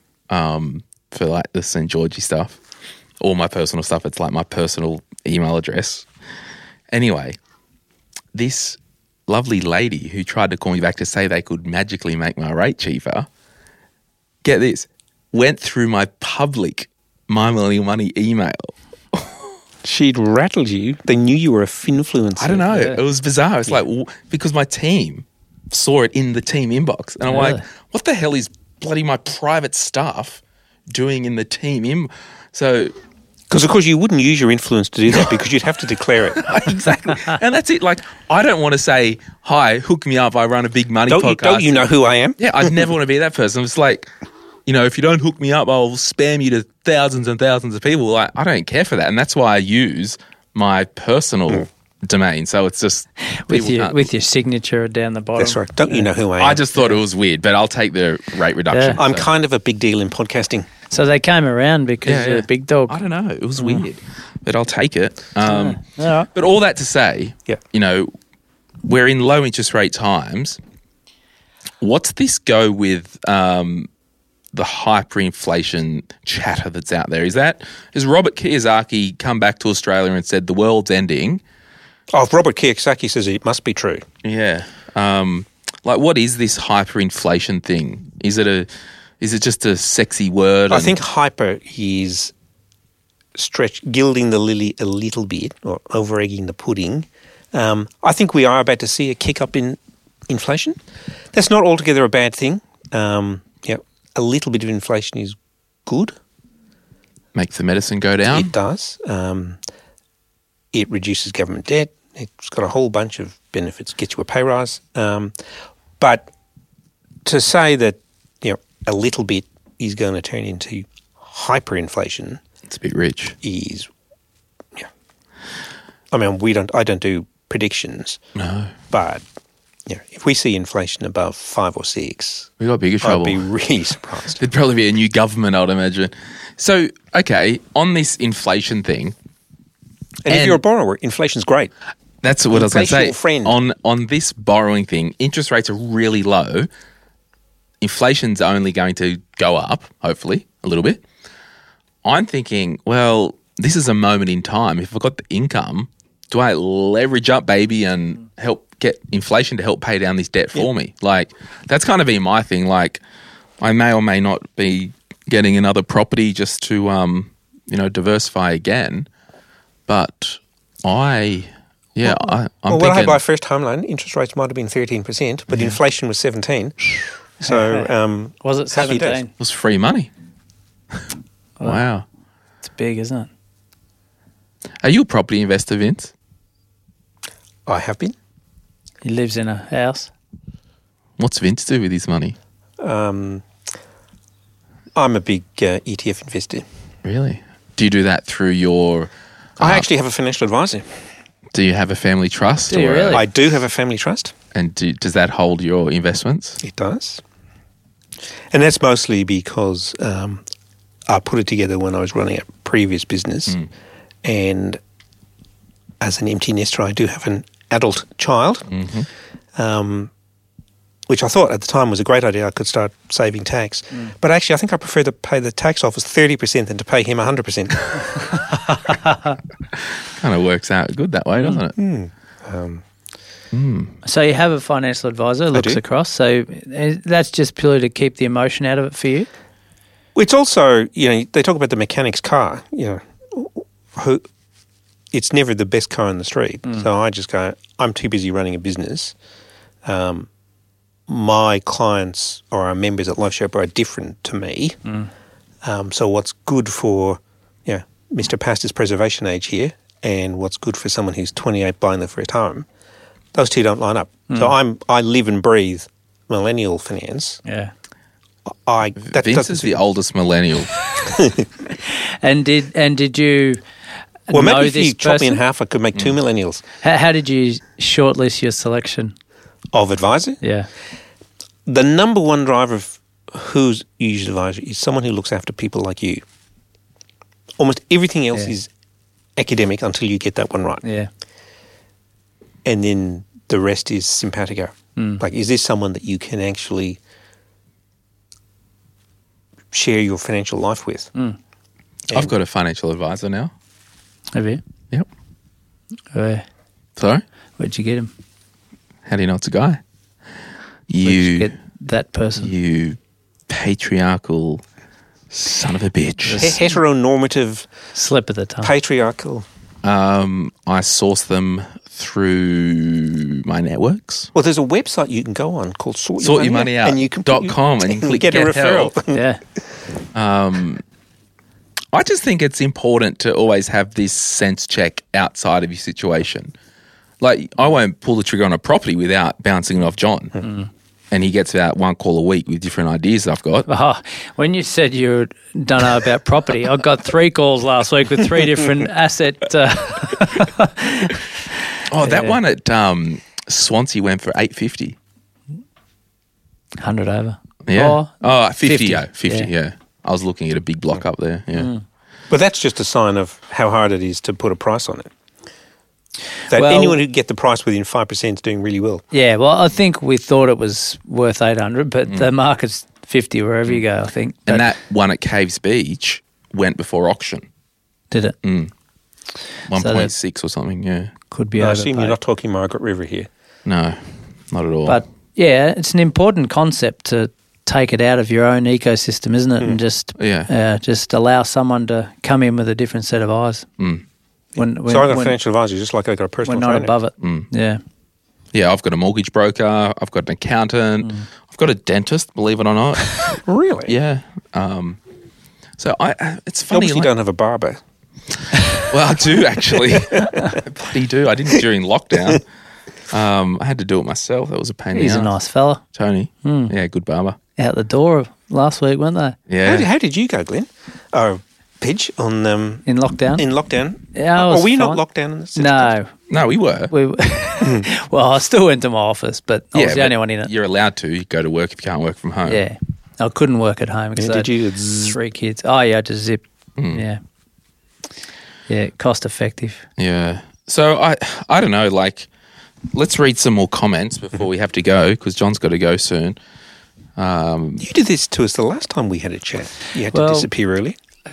for like the St. Georgie stuff. All my personal stuff, it's like my personal email address. Anyway, this lovely lady who tried to call me back to say they could magically make my rate cheaper, get this, went through my public My Millennial Money email. She'd rattled you. They knew you were a finfluencer. I don't know. It was bizarre. It's like, because my team saw it in the team inbox. And I'm like, what the hell is bloody my private staff doing in the team So... Because, of course, you wouldn't use your influence to do that because you'd have to declare it. Exactly. And that's it. Like, I don't want to say, hi, hook me up. I run a big money podcast. Don't you know who I am? Yeah, I'd never want to be that person. It's like, you know, if you don't hook me up, I'll spam you to thousands and thousands of people. Like, I don't care for that. And that's why I use my personal domain. So it's just... With your signature down the bottom. That's right. Don't you know who I am? I just thought it was weird, but I'll take the rate reduction. I'm kind of a big deal in podcasting. So they came around because you're a big dog. I don't know. It was weird, but I'll take it. All right. But all that to say, Yeah. you know, we're in low interest rate times. What's this go with the hyperinflation chatter that's out there? Has Robert Kiyosaki come back to Australia and said the world's ending? Oh, if Robert Kiyosaki says it must be true. Yeah. Like, what is this hyperinflation thing? Is it just a sexy word? I think hyper is gilding the lily a little bit or over-egging the pudding. I think we are about to see a kick-up in inflation. That's not altogether a bad thing. A little bit of inflation is good. Makes the medicine go down? It does. It reduces government debt. It's got a whole bunch of benefits. Gets you a pay rise. But to say that a little bit is going to turn into hyperinflation, it's a bit rich. I mean, I don't do predictions. No. But if we see inflation above 5 or 6, we got bigger trouble. I'd be really surprised. There'd probably be a new government, I'd imagine. So, okay, on this inflation thing, and if you're a borrower, inflation's great. That's what I was going to say. Inflation's friend. On this borrowing thing, interest rates are really low. Inflation's only going to go up, hopefully, a little bit. I'm thinking, well, this is a moment in time. If I've got the income, do I leverage up, baby, and help get inflation to help pay down this debt for me? Like, that's kind of been my thing. Like, I may or may not be getting another property just to, diversify again. But I'm Well, when I thinking, had my first home loan, interest rates might have been 13%, but inflation was 17%. So Was it Haven't it? 17? it was free money. Wow. It's big, isn't it? Are you a property investor, Vince? I have been. He lives in a house. What's Vince do with his money? I'm a big ETF investor. Really? Do you do that through your... I actually have a financial advisor. Do you have a family trust? Do you really? I do have a family trust. And does that hold your investments? It does. And that's mostly because I put it together when I was running a previous business. And as an empty nester, I do have an adult child, which I thought at the time was a great idea. I could start saving tax. But actually, I think I prefer to pay the tax office 30% than to pay him 100%. Kind of works out good that way, doesn't it? So you have a financial advisor who looks do. across. So that's just purely to keep the emotion out of it for you? It's also, they talk about the mechanic's car, who it's never the best car in the street. So I just go, I'm too busy running a business. My clients or our members at Life Sherpa are different to me. So what's good for Mr. Pastor's preservation age here and what's good for someone who's 28 buying their first home, those two don't line up. So I live and breathe millennial finance. Yeah. Vince is the oldest millennial. And did you Well, know maybe if this you chop me in person? half, I could make two millennials How did you shortlist your selection? of advisor. Yeah. The number one driver of who's you use advisor is someone who looks after people like you. Almost everything else Yeah. is academic until you get that one right. Yeah. And then the rest is simpatico. Mm. Like, is this someone that you can actually share your financial life with? I've got a financial advisor now. Have you? Yep. Where, Sorry? where'd you get him? How do you know it's a guy? Where'd you You get that person? you patriarchal son of a bitch. Heteronormative, Slip of the tongue. patriarchal. I source them through my networks. Well, there's a website you can go on called SortYourMoneyOut.com, and you can and you can click get a Get referral. Help. Yeah. I just think it's important to always have this sense check outside of your situation. Like, I won't pull the trigger on a property without bouncing it off John. And he gets about one call a week with different ideas I've got. Oh, when you said you don't know about property, I got 3 calls last week with 3 different asset. That one at Swansea went for $850. 100 over. Yeah. Oh, 50. 50, Yeah. I was looking at a big block up there. Yeah. But that's just a sign of how hard it is to put a price on it. That Well- anyone who can get the price within 5% is doing really well. Yeah, well, I think we thought it was worth 800, but the market's 50 wherever you go, I think. But And that one at Caves Beach went before auction. did it? 1.6 or something, yeah. Could be I overpaid. assume you're not talking Margaret River here. No, not at all. But yeah, it's an important concept to take it out of your own ecosystem, isn't it? And just just allow someone to come in with a different set of eyes. When So I got a financial advisor, just like I got a we're personal not trainer. above it. Yeah. yeah, I've got a mortgage broker. I've got an accountant. I've got a dentist, believe it or not. Really? Yeah. So it's You funny. obviously don't have a barber. Well, I do actually. I bloody do. I didn't during lockdown. I had to do it myself. That was a pain in He's the a ass. nice fella. Tony. Yeah, good barber. Out the door last week, weren't they? Yeah. How did you go, Glenn? Oh, Pidge, on In lockdown? in lockdown? Yeah, I was were you not fine. locked down in the system? No. No, we were. Well, I still went to my office, but I was the but only one in it. You're allowed to. You go to work if you can't work from home. Yeah. I couldn't work at home because Yeah, I did had you zzz? 3 kids. Oh, yeah, just zip. Yeah. Yeah, cost effective. Yeah. So I don't know, like, let's read some more comments before we have to go because John's got to go soon. You did this to us the last time we had a chat. You had to Well- disappear early.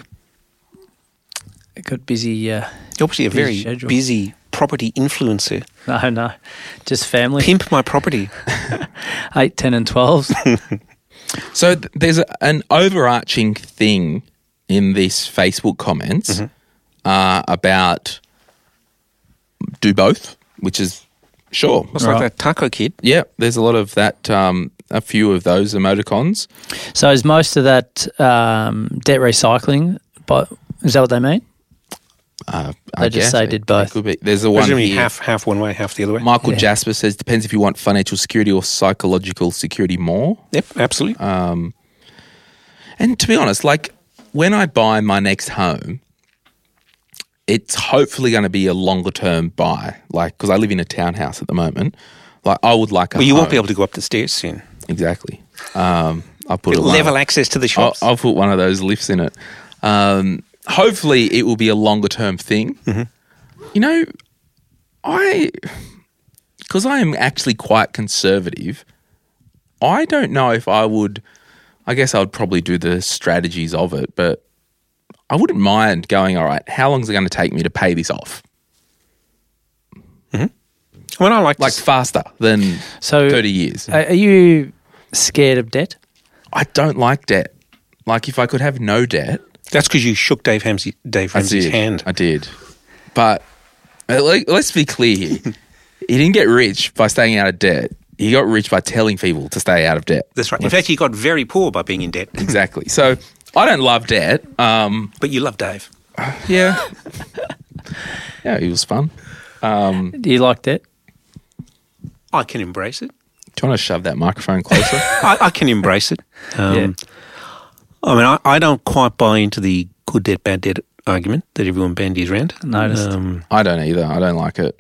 I got busy. You're obviously a busy very schedule. busy property influencer. No, just family. Pimp my property. 8, 10 and 12s. So there's an overarching thing in this Facebook comments about do both, which is sure. It's like that taco kid. Yeah, there's a lot of that, a few of those emoticons. So is most of that debt recycling, but is that what they mean? I just guess say did both. It could be. There's a one Presumably here. half one way, half the other way. Michael Jasper says, depends if you want financial security or psychological security more. Yep, absolutely. And to be honest, like when I buy my next home, it's hopefully going to be a longer term buy. Like, because I live in a townhouse at the moment. Like, I would like a Well, you won't be home. able to go up the stairs soon. Exactly. I'll put Level access to the shops. I'll put one of those lifts in it. Hopefully, it will be a longer term thing. You know, because I am actually quite conservative, I don't know if I would. I guess I would probably do the strategies of it, but I wouldn't mind going, all right, how long is it going to take me to pay this off? Well, I like Like faster than So 30 years. Are you scared of debt? I don't like debt. Like if I could have no debt, that's because you shook Dave Ramsey's hand. I did. But let's be clear here. He didn't get rich by staying out of debt. He got rich by telling people to stay out of debt. That's right. In fact, he got very poor by being in debt. Exactly. So I don't love debt. But you love Dave. Yeah. Yeah, he was fun. Do you like debt? I can embrace it. Do you want to shove that microphone closer? I can embrace it. Yeah. I mean, I don't quite buy into the good debt, bad debt argument that everyone bandies around. Noticed. I don't either. I don't like it.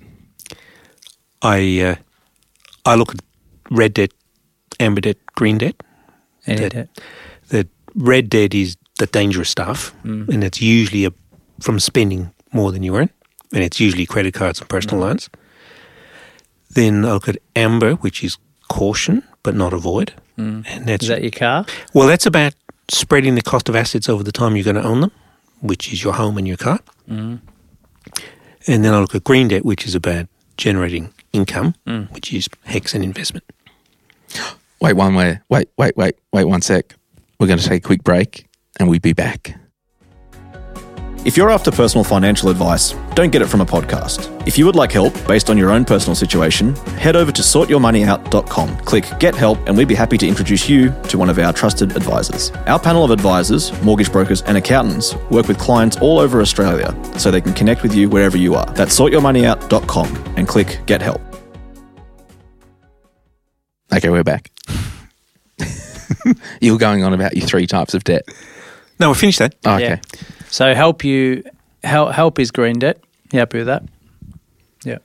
I look at red debt, amber debt, green debt. Any Debt. debt? The red debt is the dangerous stuff, and it's usually from spending more than you earn, and it's usually credit cards and personal loans. Then I look at amber, which is caution but not avoid, and that's Is that your car? well, that's about spreading the cost of assets over the time you're going to own them, which is your home and your car. And then I look at green debt, which is about generating income, which is HEX and investment. Wait 1 sec. We're going to take a quick break and we'll be back. If you're after personal financial advice, don't get it from a podcast. If you would like help based on your own personal situation, head over to sortyourmoneyout.com, click Get Help, and we'd be happy to introduce you to one of our trusted advisors. Our panel of advisors, mortgage brokers, and accountants work with clients all over Australia so they can connect with you wherever you are. That's sortyourmoneyout.com and click Get Help. Okay, we're back. You were going on about your 3 types of debt. No, we finished that. Oh, okay. Yeah. So help is green debt. You happy with that? Yeah.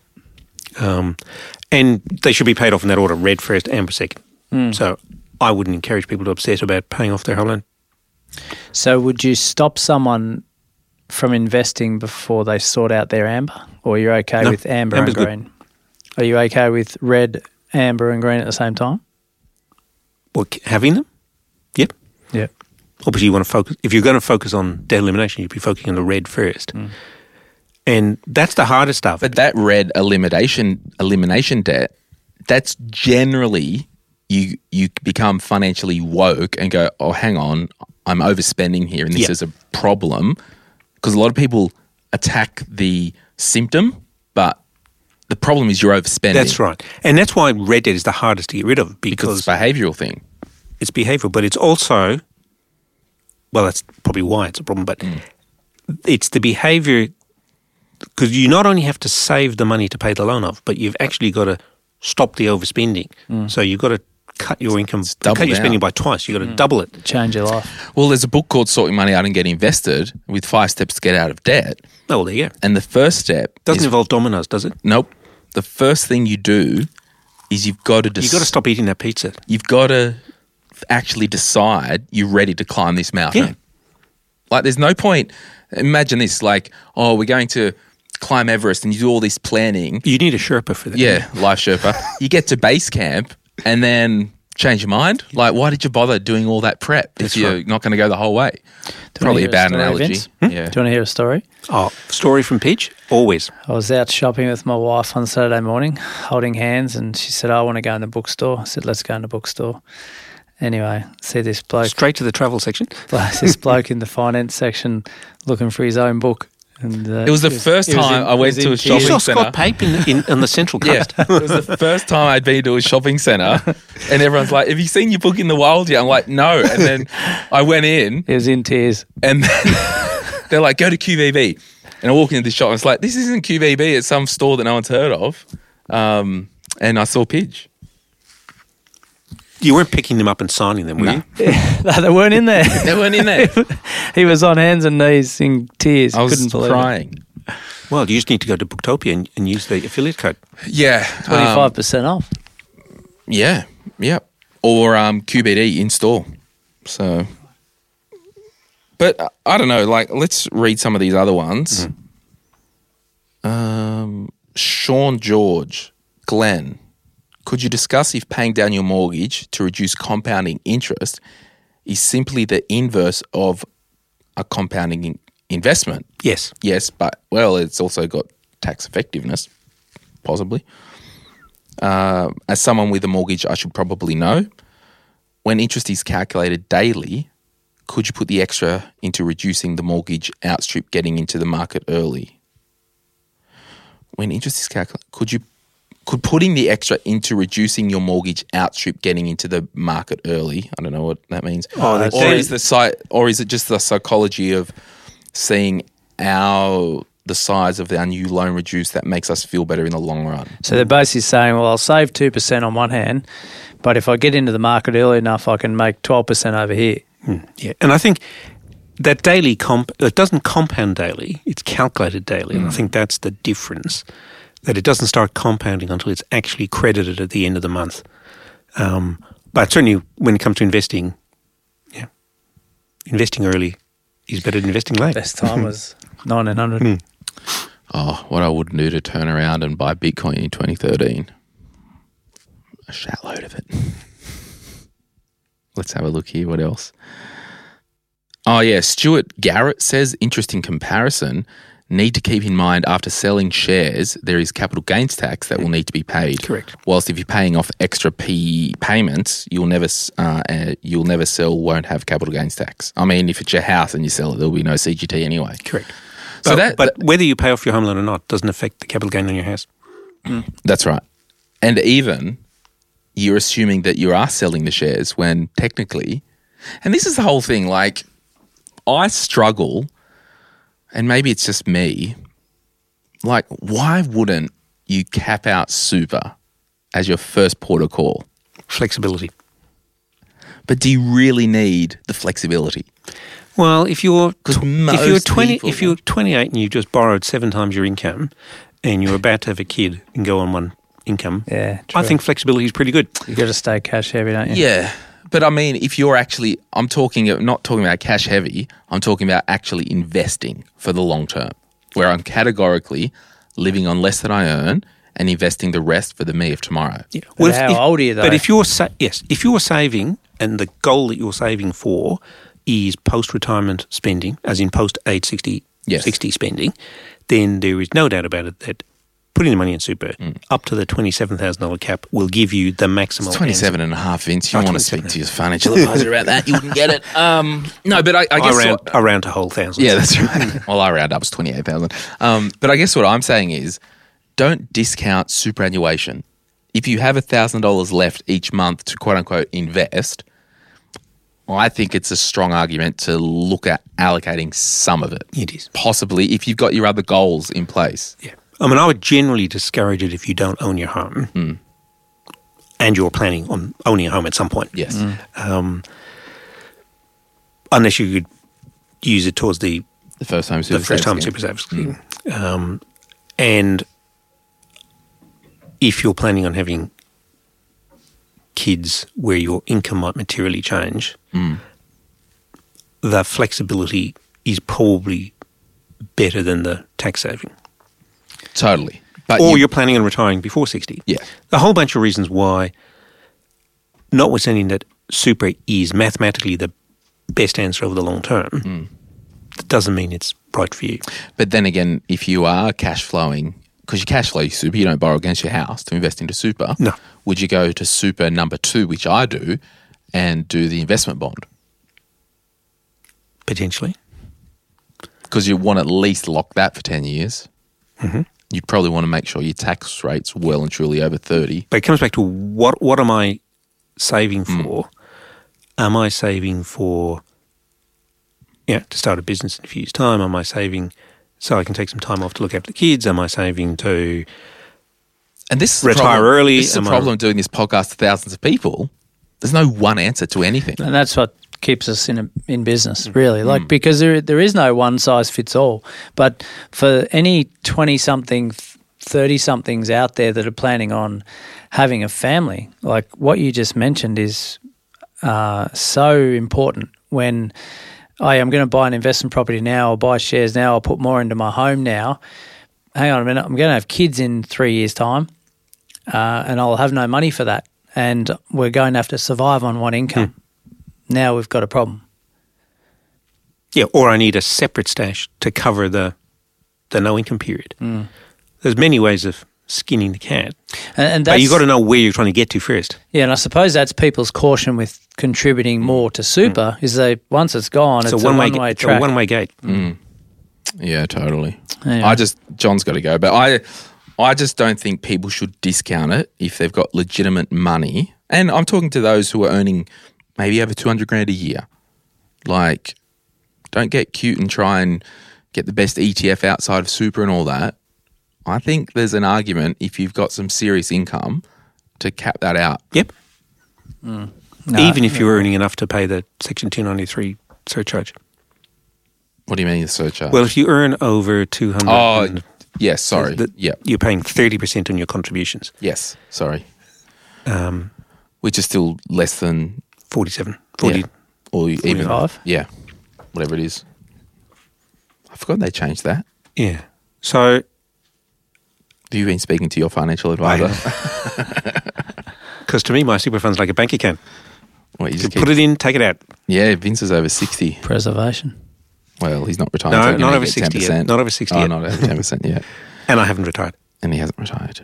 And they should be paid off in that order, red first, amber second. So I wouldn't encourage people to obsess about paying off their whole loan. So would you stop someone from investing before they sort out their amber? Or you're okay No, with amber amber's and good. green? Are you okay with red, amber and green at the same time? Or having them? Yep. Yeah. Obviously, you want to focus. If you're going to focus on debt elimination, you'd be focusing on the red first. And that's the hardest stuff. But that red elimination debt, that's generally you become financially woke and go, oh, hang on, I'm overspending here and this is a problem. Because a lot of people attack the symptom, but the problem is you're overspending. That's right. And that's why red debt is the hardest to get rid of Because because it's a behavioural thing. it's behavioural, but it's also, well, that's probably why it's a problem, but it's the behaviour, because you not only have to save the money to pay the loan off, but you've actually got to stop the overspending. So you've got to cut your income, double cut your down. spending by twice. You've got to double it. Change your life. Well, there's a book called Sort Your Money Out and Get Invested with 5 steps to get out of debt. Oh, well, there you go. And the first step Doesn't is, involve dominoes, does it? nope. The first thing you do is you've got to You've got to stop eating that pizza. You've got to actually decide you're ready to climb this mountain. Yeah. Like, there's no point. Imagine this, like, oh, we're going to climb Everest and you do all this planning. You need a Sherpa for that. Yeah, Life Sherpa. You get to base camp and then change your mind. Like, why did you bother doing all that prep That's if you're right. not going to go the whole way? Probably a hear a bad story, analogy. Vince? Yeah. Do you want to hear a story? Oh, story from Peach? Always. I was out shopping with my wife on Saturday morning, holding hands, and she said, I want to go in the bookstore. I said, let's go in the bookstore. Anyway, see this bloke. Straight to the travel section. This bloke in the finance section looking for his own book. And It was the first time I went to a You shopping saw centre. Scott Pape on the Central Yeah, Coast. it was the first time I'd been to a shopping centre, and everyone's like, "Have you seen your book in the wild yet?" I'm like, "No." And then I went in, he was in tears. and then they're like, "Go to QVB." And I walk into the shop, and it's like, "This isn't QVB. It's some store that no one's heard of." And I saw Pidge. You weren't picking them up and signing them, were No. you? No, they weren't in there. They weren't in there. He was on hands and knees in tears. I was Couldn't believe crying. Well, you just need to go to Booktopia and use the affiliate code. Yeah, 25% off. Yeah, yep. Or QBD in store. So, but I don't know. Like, let's read some of these other ones. Sean George, Glenn, could you discuss if paying down your mortgage to reduce compounding interest is simply the inverse of a compounding investment? Yes. Yes, but, well, it's also got tax effectiveness, possibly. As someone with a mortgage, I should probably know. When interest is calculated daily, could you put the extra into reducing the mortgage outstrip getting into the market early? When interest is calculated, could putting the extra into reducing your mortgage outstrip getting into the market early? I don't know what that means. Or is it just the psychology of seeing the size of our new loan reduce that makes us feel better in the long run? So they're basically saying, well, I'll save 2% on one hand, but if I get into the market early enough, I can make 12% over here. Yeah, and I think that daily it doesn't compound daily; it's calculated daily, and I think that's the difference. That it doesn't start compounding until it's actually credited at the end of the month. But certainly, when it comes to investing, yeah, investing early is better than investing late. Best time was 1900. Oh, what I wouldn't do to turn around and buy Bitcoin in 2013. A shatload of it. Let's have a look here. What else? Oh, yeah. Stuart Garrett says, interesting comparison. Need to keep in mind after selling shares, there is capital gains tax that will need to be paid. Correct. Whilst if you're paying off extra P payments, you'll never sell, won't have capital gains tax. I mean, if it's your house and you sell it, there'll be no CGT anyway. Correct. So but whether you pay off your home loan or not doesn't affect the capital gain on your house. That's right. And even you're assuming that you are selling the shares when technically, and this is the whole thing, like I struggle, and maybe it's just me, like why wouldn't you cap out super as your first port of call? Flexibility. But do you really need the flexibility? Well, if you're most 28 and you've just borrowed 7 times your income and you're about to have a kid and go on one income, Yeah, I think flexibility is pretty good. you got to stay cash heavy, don't you? Yeah. But I mean, if you're actually, I'm not talking about cash heavy, I'm talking about actually investing for the long term, where I'm categorically living on less than I earn and investing the rest for the me of tomorrow. Yeah. But how old are you though? But if you're if you're saving and the goal that you're saving for is post-retirement spending, as in post-age 60 spending, then there is no doubt about it that putting the money in super up to the $27,000 cap will give you the maximum. 27 and a half, Vince. You Oh, want to 27. speak to your financial advisor about that? You wouldn't get it. No, but I guess I round to whole thousands. yeah, that's right. Well, I round up, it's 28,000. But I guess what I'm saying is don't discount superannuation. If you have $1,000 left each month to quote unquote invest, I think it's a strong argument to look at allocating some of it. It is. Possibly if you've got your other goals in place. Yeah. I mean, I would generally discourage it if you don't own your home and you're planning on owning a home at some point. Yes. Unless you could use it towards the The first time super first time savings super savings scheme. And if you're planning on having kids where your income might materially change, the flexibility is probably better than the tax saving. Totally. But Or you're planning on retiring before 60. Yeah. A whole bunch of reasons why, notwithstanding that super is mathematically the best answer over the long term, that doesn't mean it's right for you. But then again, if you are cash flowing, because you cash flow your super, you don't borrow against your house to invest into super. No. Would you go to super number 2, which I do, and do the investment bond? Potentially. Because you want to at least lock that for 10 years. Mm-hmm. You probably want to make sure your tax rate's well and truly over 30. But it comes back to what am I saving for? Am I saving for, to start a business in a few years' time? Am I saving so I can take some time off to look after the kids? Am I saving to and this is retire early? This is the problem doing this podcast to thousands of people. There's no one answer to anything. And that's what keeps us in business, really. Like, because there is no one size fits all. But for any 20-something, 30-somethings out there that are planning on having a family, like what you just mentioned is so important. When I'm going to buy an investment property now, or buy shares now, or put more into my home now. Hang on a minute, I'm going to have kids in 3 years' time, and I'll have no money for that. And we're going to have to survive on one income. Now we've got a problem. Yeah, or I need a separate stash to cover the no income period. There's many ways of skinning the cat. And that's, but you've got to know where you're trying to get to first. Yeah, and I suppose that's people's caution with contributing more to super is once it's gone, it's a one-way track. It's a one-way gate. Yeah, totally. Anyway. John's got to go, but I just don't think people should discount it if they've got legitimate money. And I'm talking to those who are earning maybe over 200 grand a year. Like, don't get cute and try and get the best ETF outside of super and all that. I think there's an argument if you've got some serious income to cap that out. Yep. Even if you're earning enough to pay the Section 293 surcharge. What do you mean the surcharge? Well, if you earn over 200... Oh, yes, sorry. You're paying 30% on your contributions. Yes, sorry. Which is still less than... 47. 40. Yeah. Or even... 45? Yeah, whatever it is. I forgot they changed that. Yeah. So... Have you been speaking to your financial advisor? Because to me, my super fund's like a bank account. Well, you just put it in, take it out. Yeah, Vince is over 60. Preservation. Well, he's not retired. No, so not over 60 yet. Not over 60 yet. Not over 10% yet. And I haven't retired. And he hasn't retired.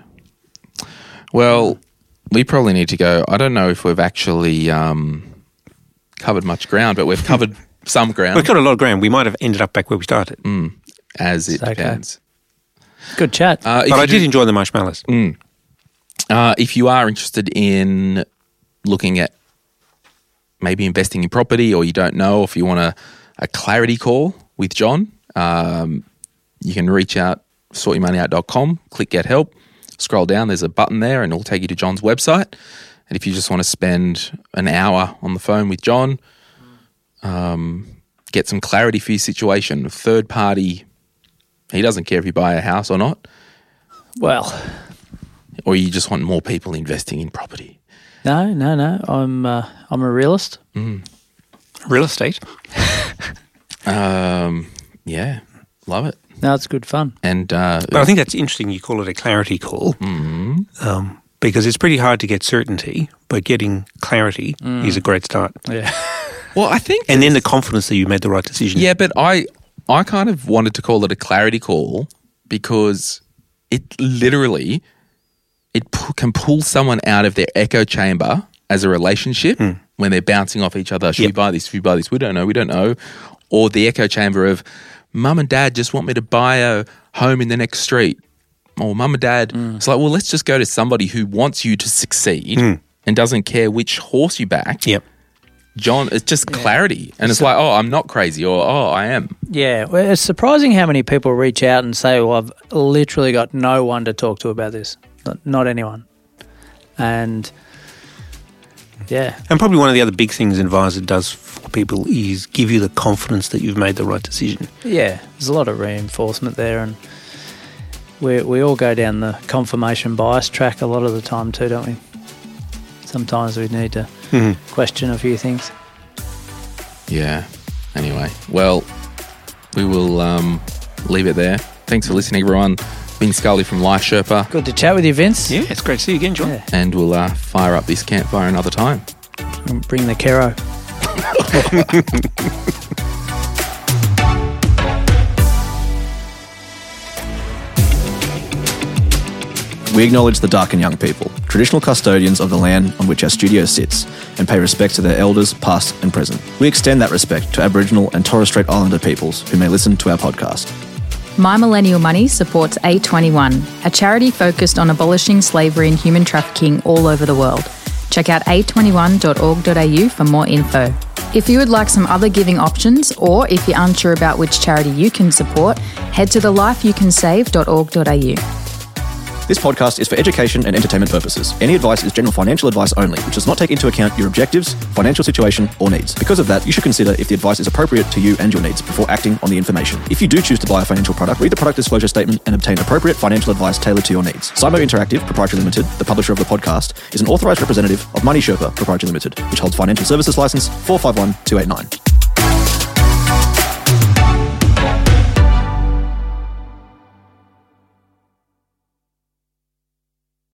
Well, we probably need to go. I don't know if we've actually covered much ground, but we've covered some ground. We've covered a lot of ground. We might have ended up back where we started. As it Okay. depends. Good chat. But I did enjoy the marshmallows. If you are interested in looking at maybe investing in property, or you don't know, if you want a clarity call with John, you can reach out, sortyourmoneyout.com, click get help, scroll down, there's a button there and it'll take you to John's website. And if you just want to spend an hour on the phone with John, get some clarity for your situation, third party, he doesn't care if you buy a house or not, Well, or you just want more people investing in property. no. I'm a realist. Real estate. Yeah, love it. No, it's good fun. And But I think that's interesting you call it a clarity call. Because it's pretty hard to get certainty, but getting clarity is a great start. Yeah. well, I think, And then the confidence that you made the right decision. yeah, but I kind of wanted to call it a clarity call because it literally can pull someone out of their echo chamber as a relationship when they're bouncing off each other. Should we buy this? Should we buy this? We don't know. Or the echo chamber of mum and dad just want me to buy a home in the next street. Or mum and dad, it's like, well, let's just go to somebody who wants you to succeed and doesn't care which horse you back. Yep. John, it's just clarity. And it's like, oh, I'm not crazy, or oh, I am. Yeah. Well, it's surprising how many people reach out and say, well, I've literally got no one to talk to about this. Not anyone. And yeah. And probably one of the other big things an advisor does for people is give you the confidence that you've made the right decision. Yeah. There's a lot of reinforcement there, and we all go down the confirmation bias track a lot of the time too, don't we? Sometimes we need to question a few things. Yeah. Anyway, well, we will leave it there. Thanks for listening, everyone. Vin Scully from Life Sherpa. Good to chat with you, Vince. Yeah, it's great to see you again, John. Yeah. And we'll fire up this campfire another time. Bring the Kero. We acknowledge the Darkin Young people, traditional custodians of the land on which our studio sits, and pay respect to their elders, past and present. We extend that respect to Aboriginal and Torres Strait Islander peoples who may listen to our podcast. My Millennial Money supports A21, a charity focused on abolishing slavery and human trafficking all over the world. Check out a21.org.au for more info. If you would like some other giving options, or if you're unsure about which charity you can support, head to thelifeyoucansave.org.au. This podcast is for education and entertainment purposes. Any advice is general financial advice only, which does not take into account your objectives, financial situation, or needs. Because of that, you should consider if the advice is appropriate to you and your needs before acting on the information. If you do choose to buy a financial product, read the product disclosure statement and obtain appropriate financial advice tailored to your needs. Cymo Interactive Proprietary Limited, the publisher of the podcast, is an authorised representative of Money Sherpa Proprietary Limited, which holds financial services license 451289.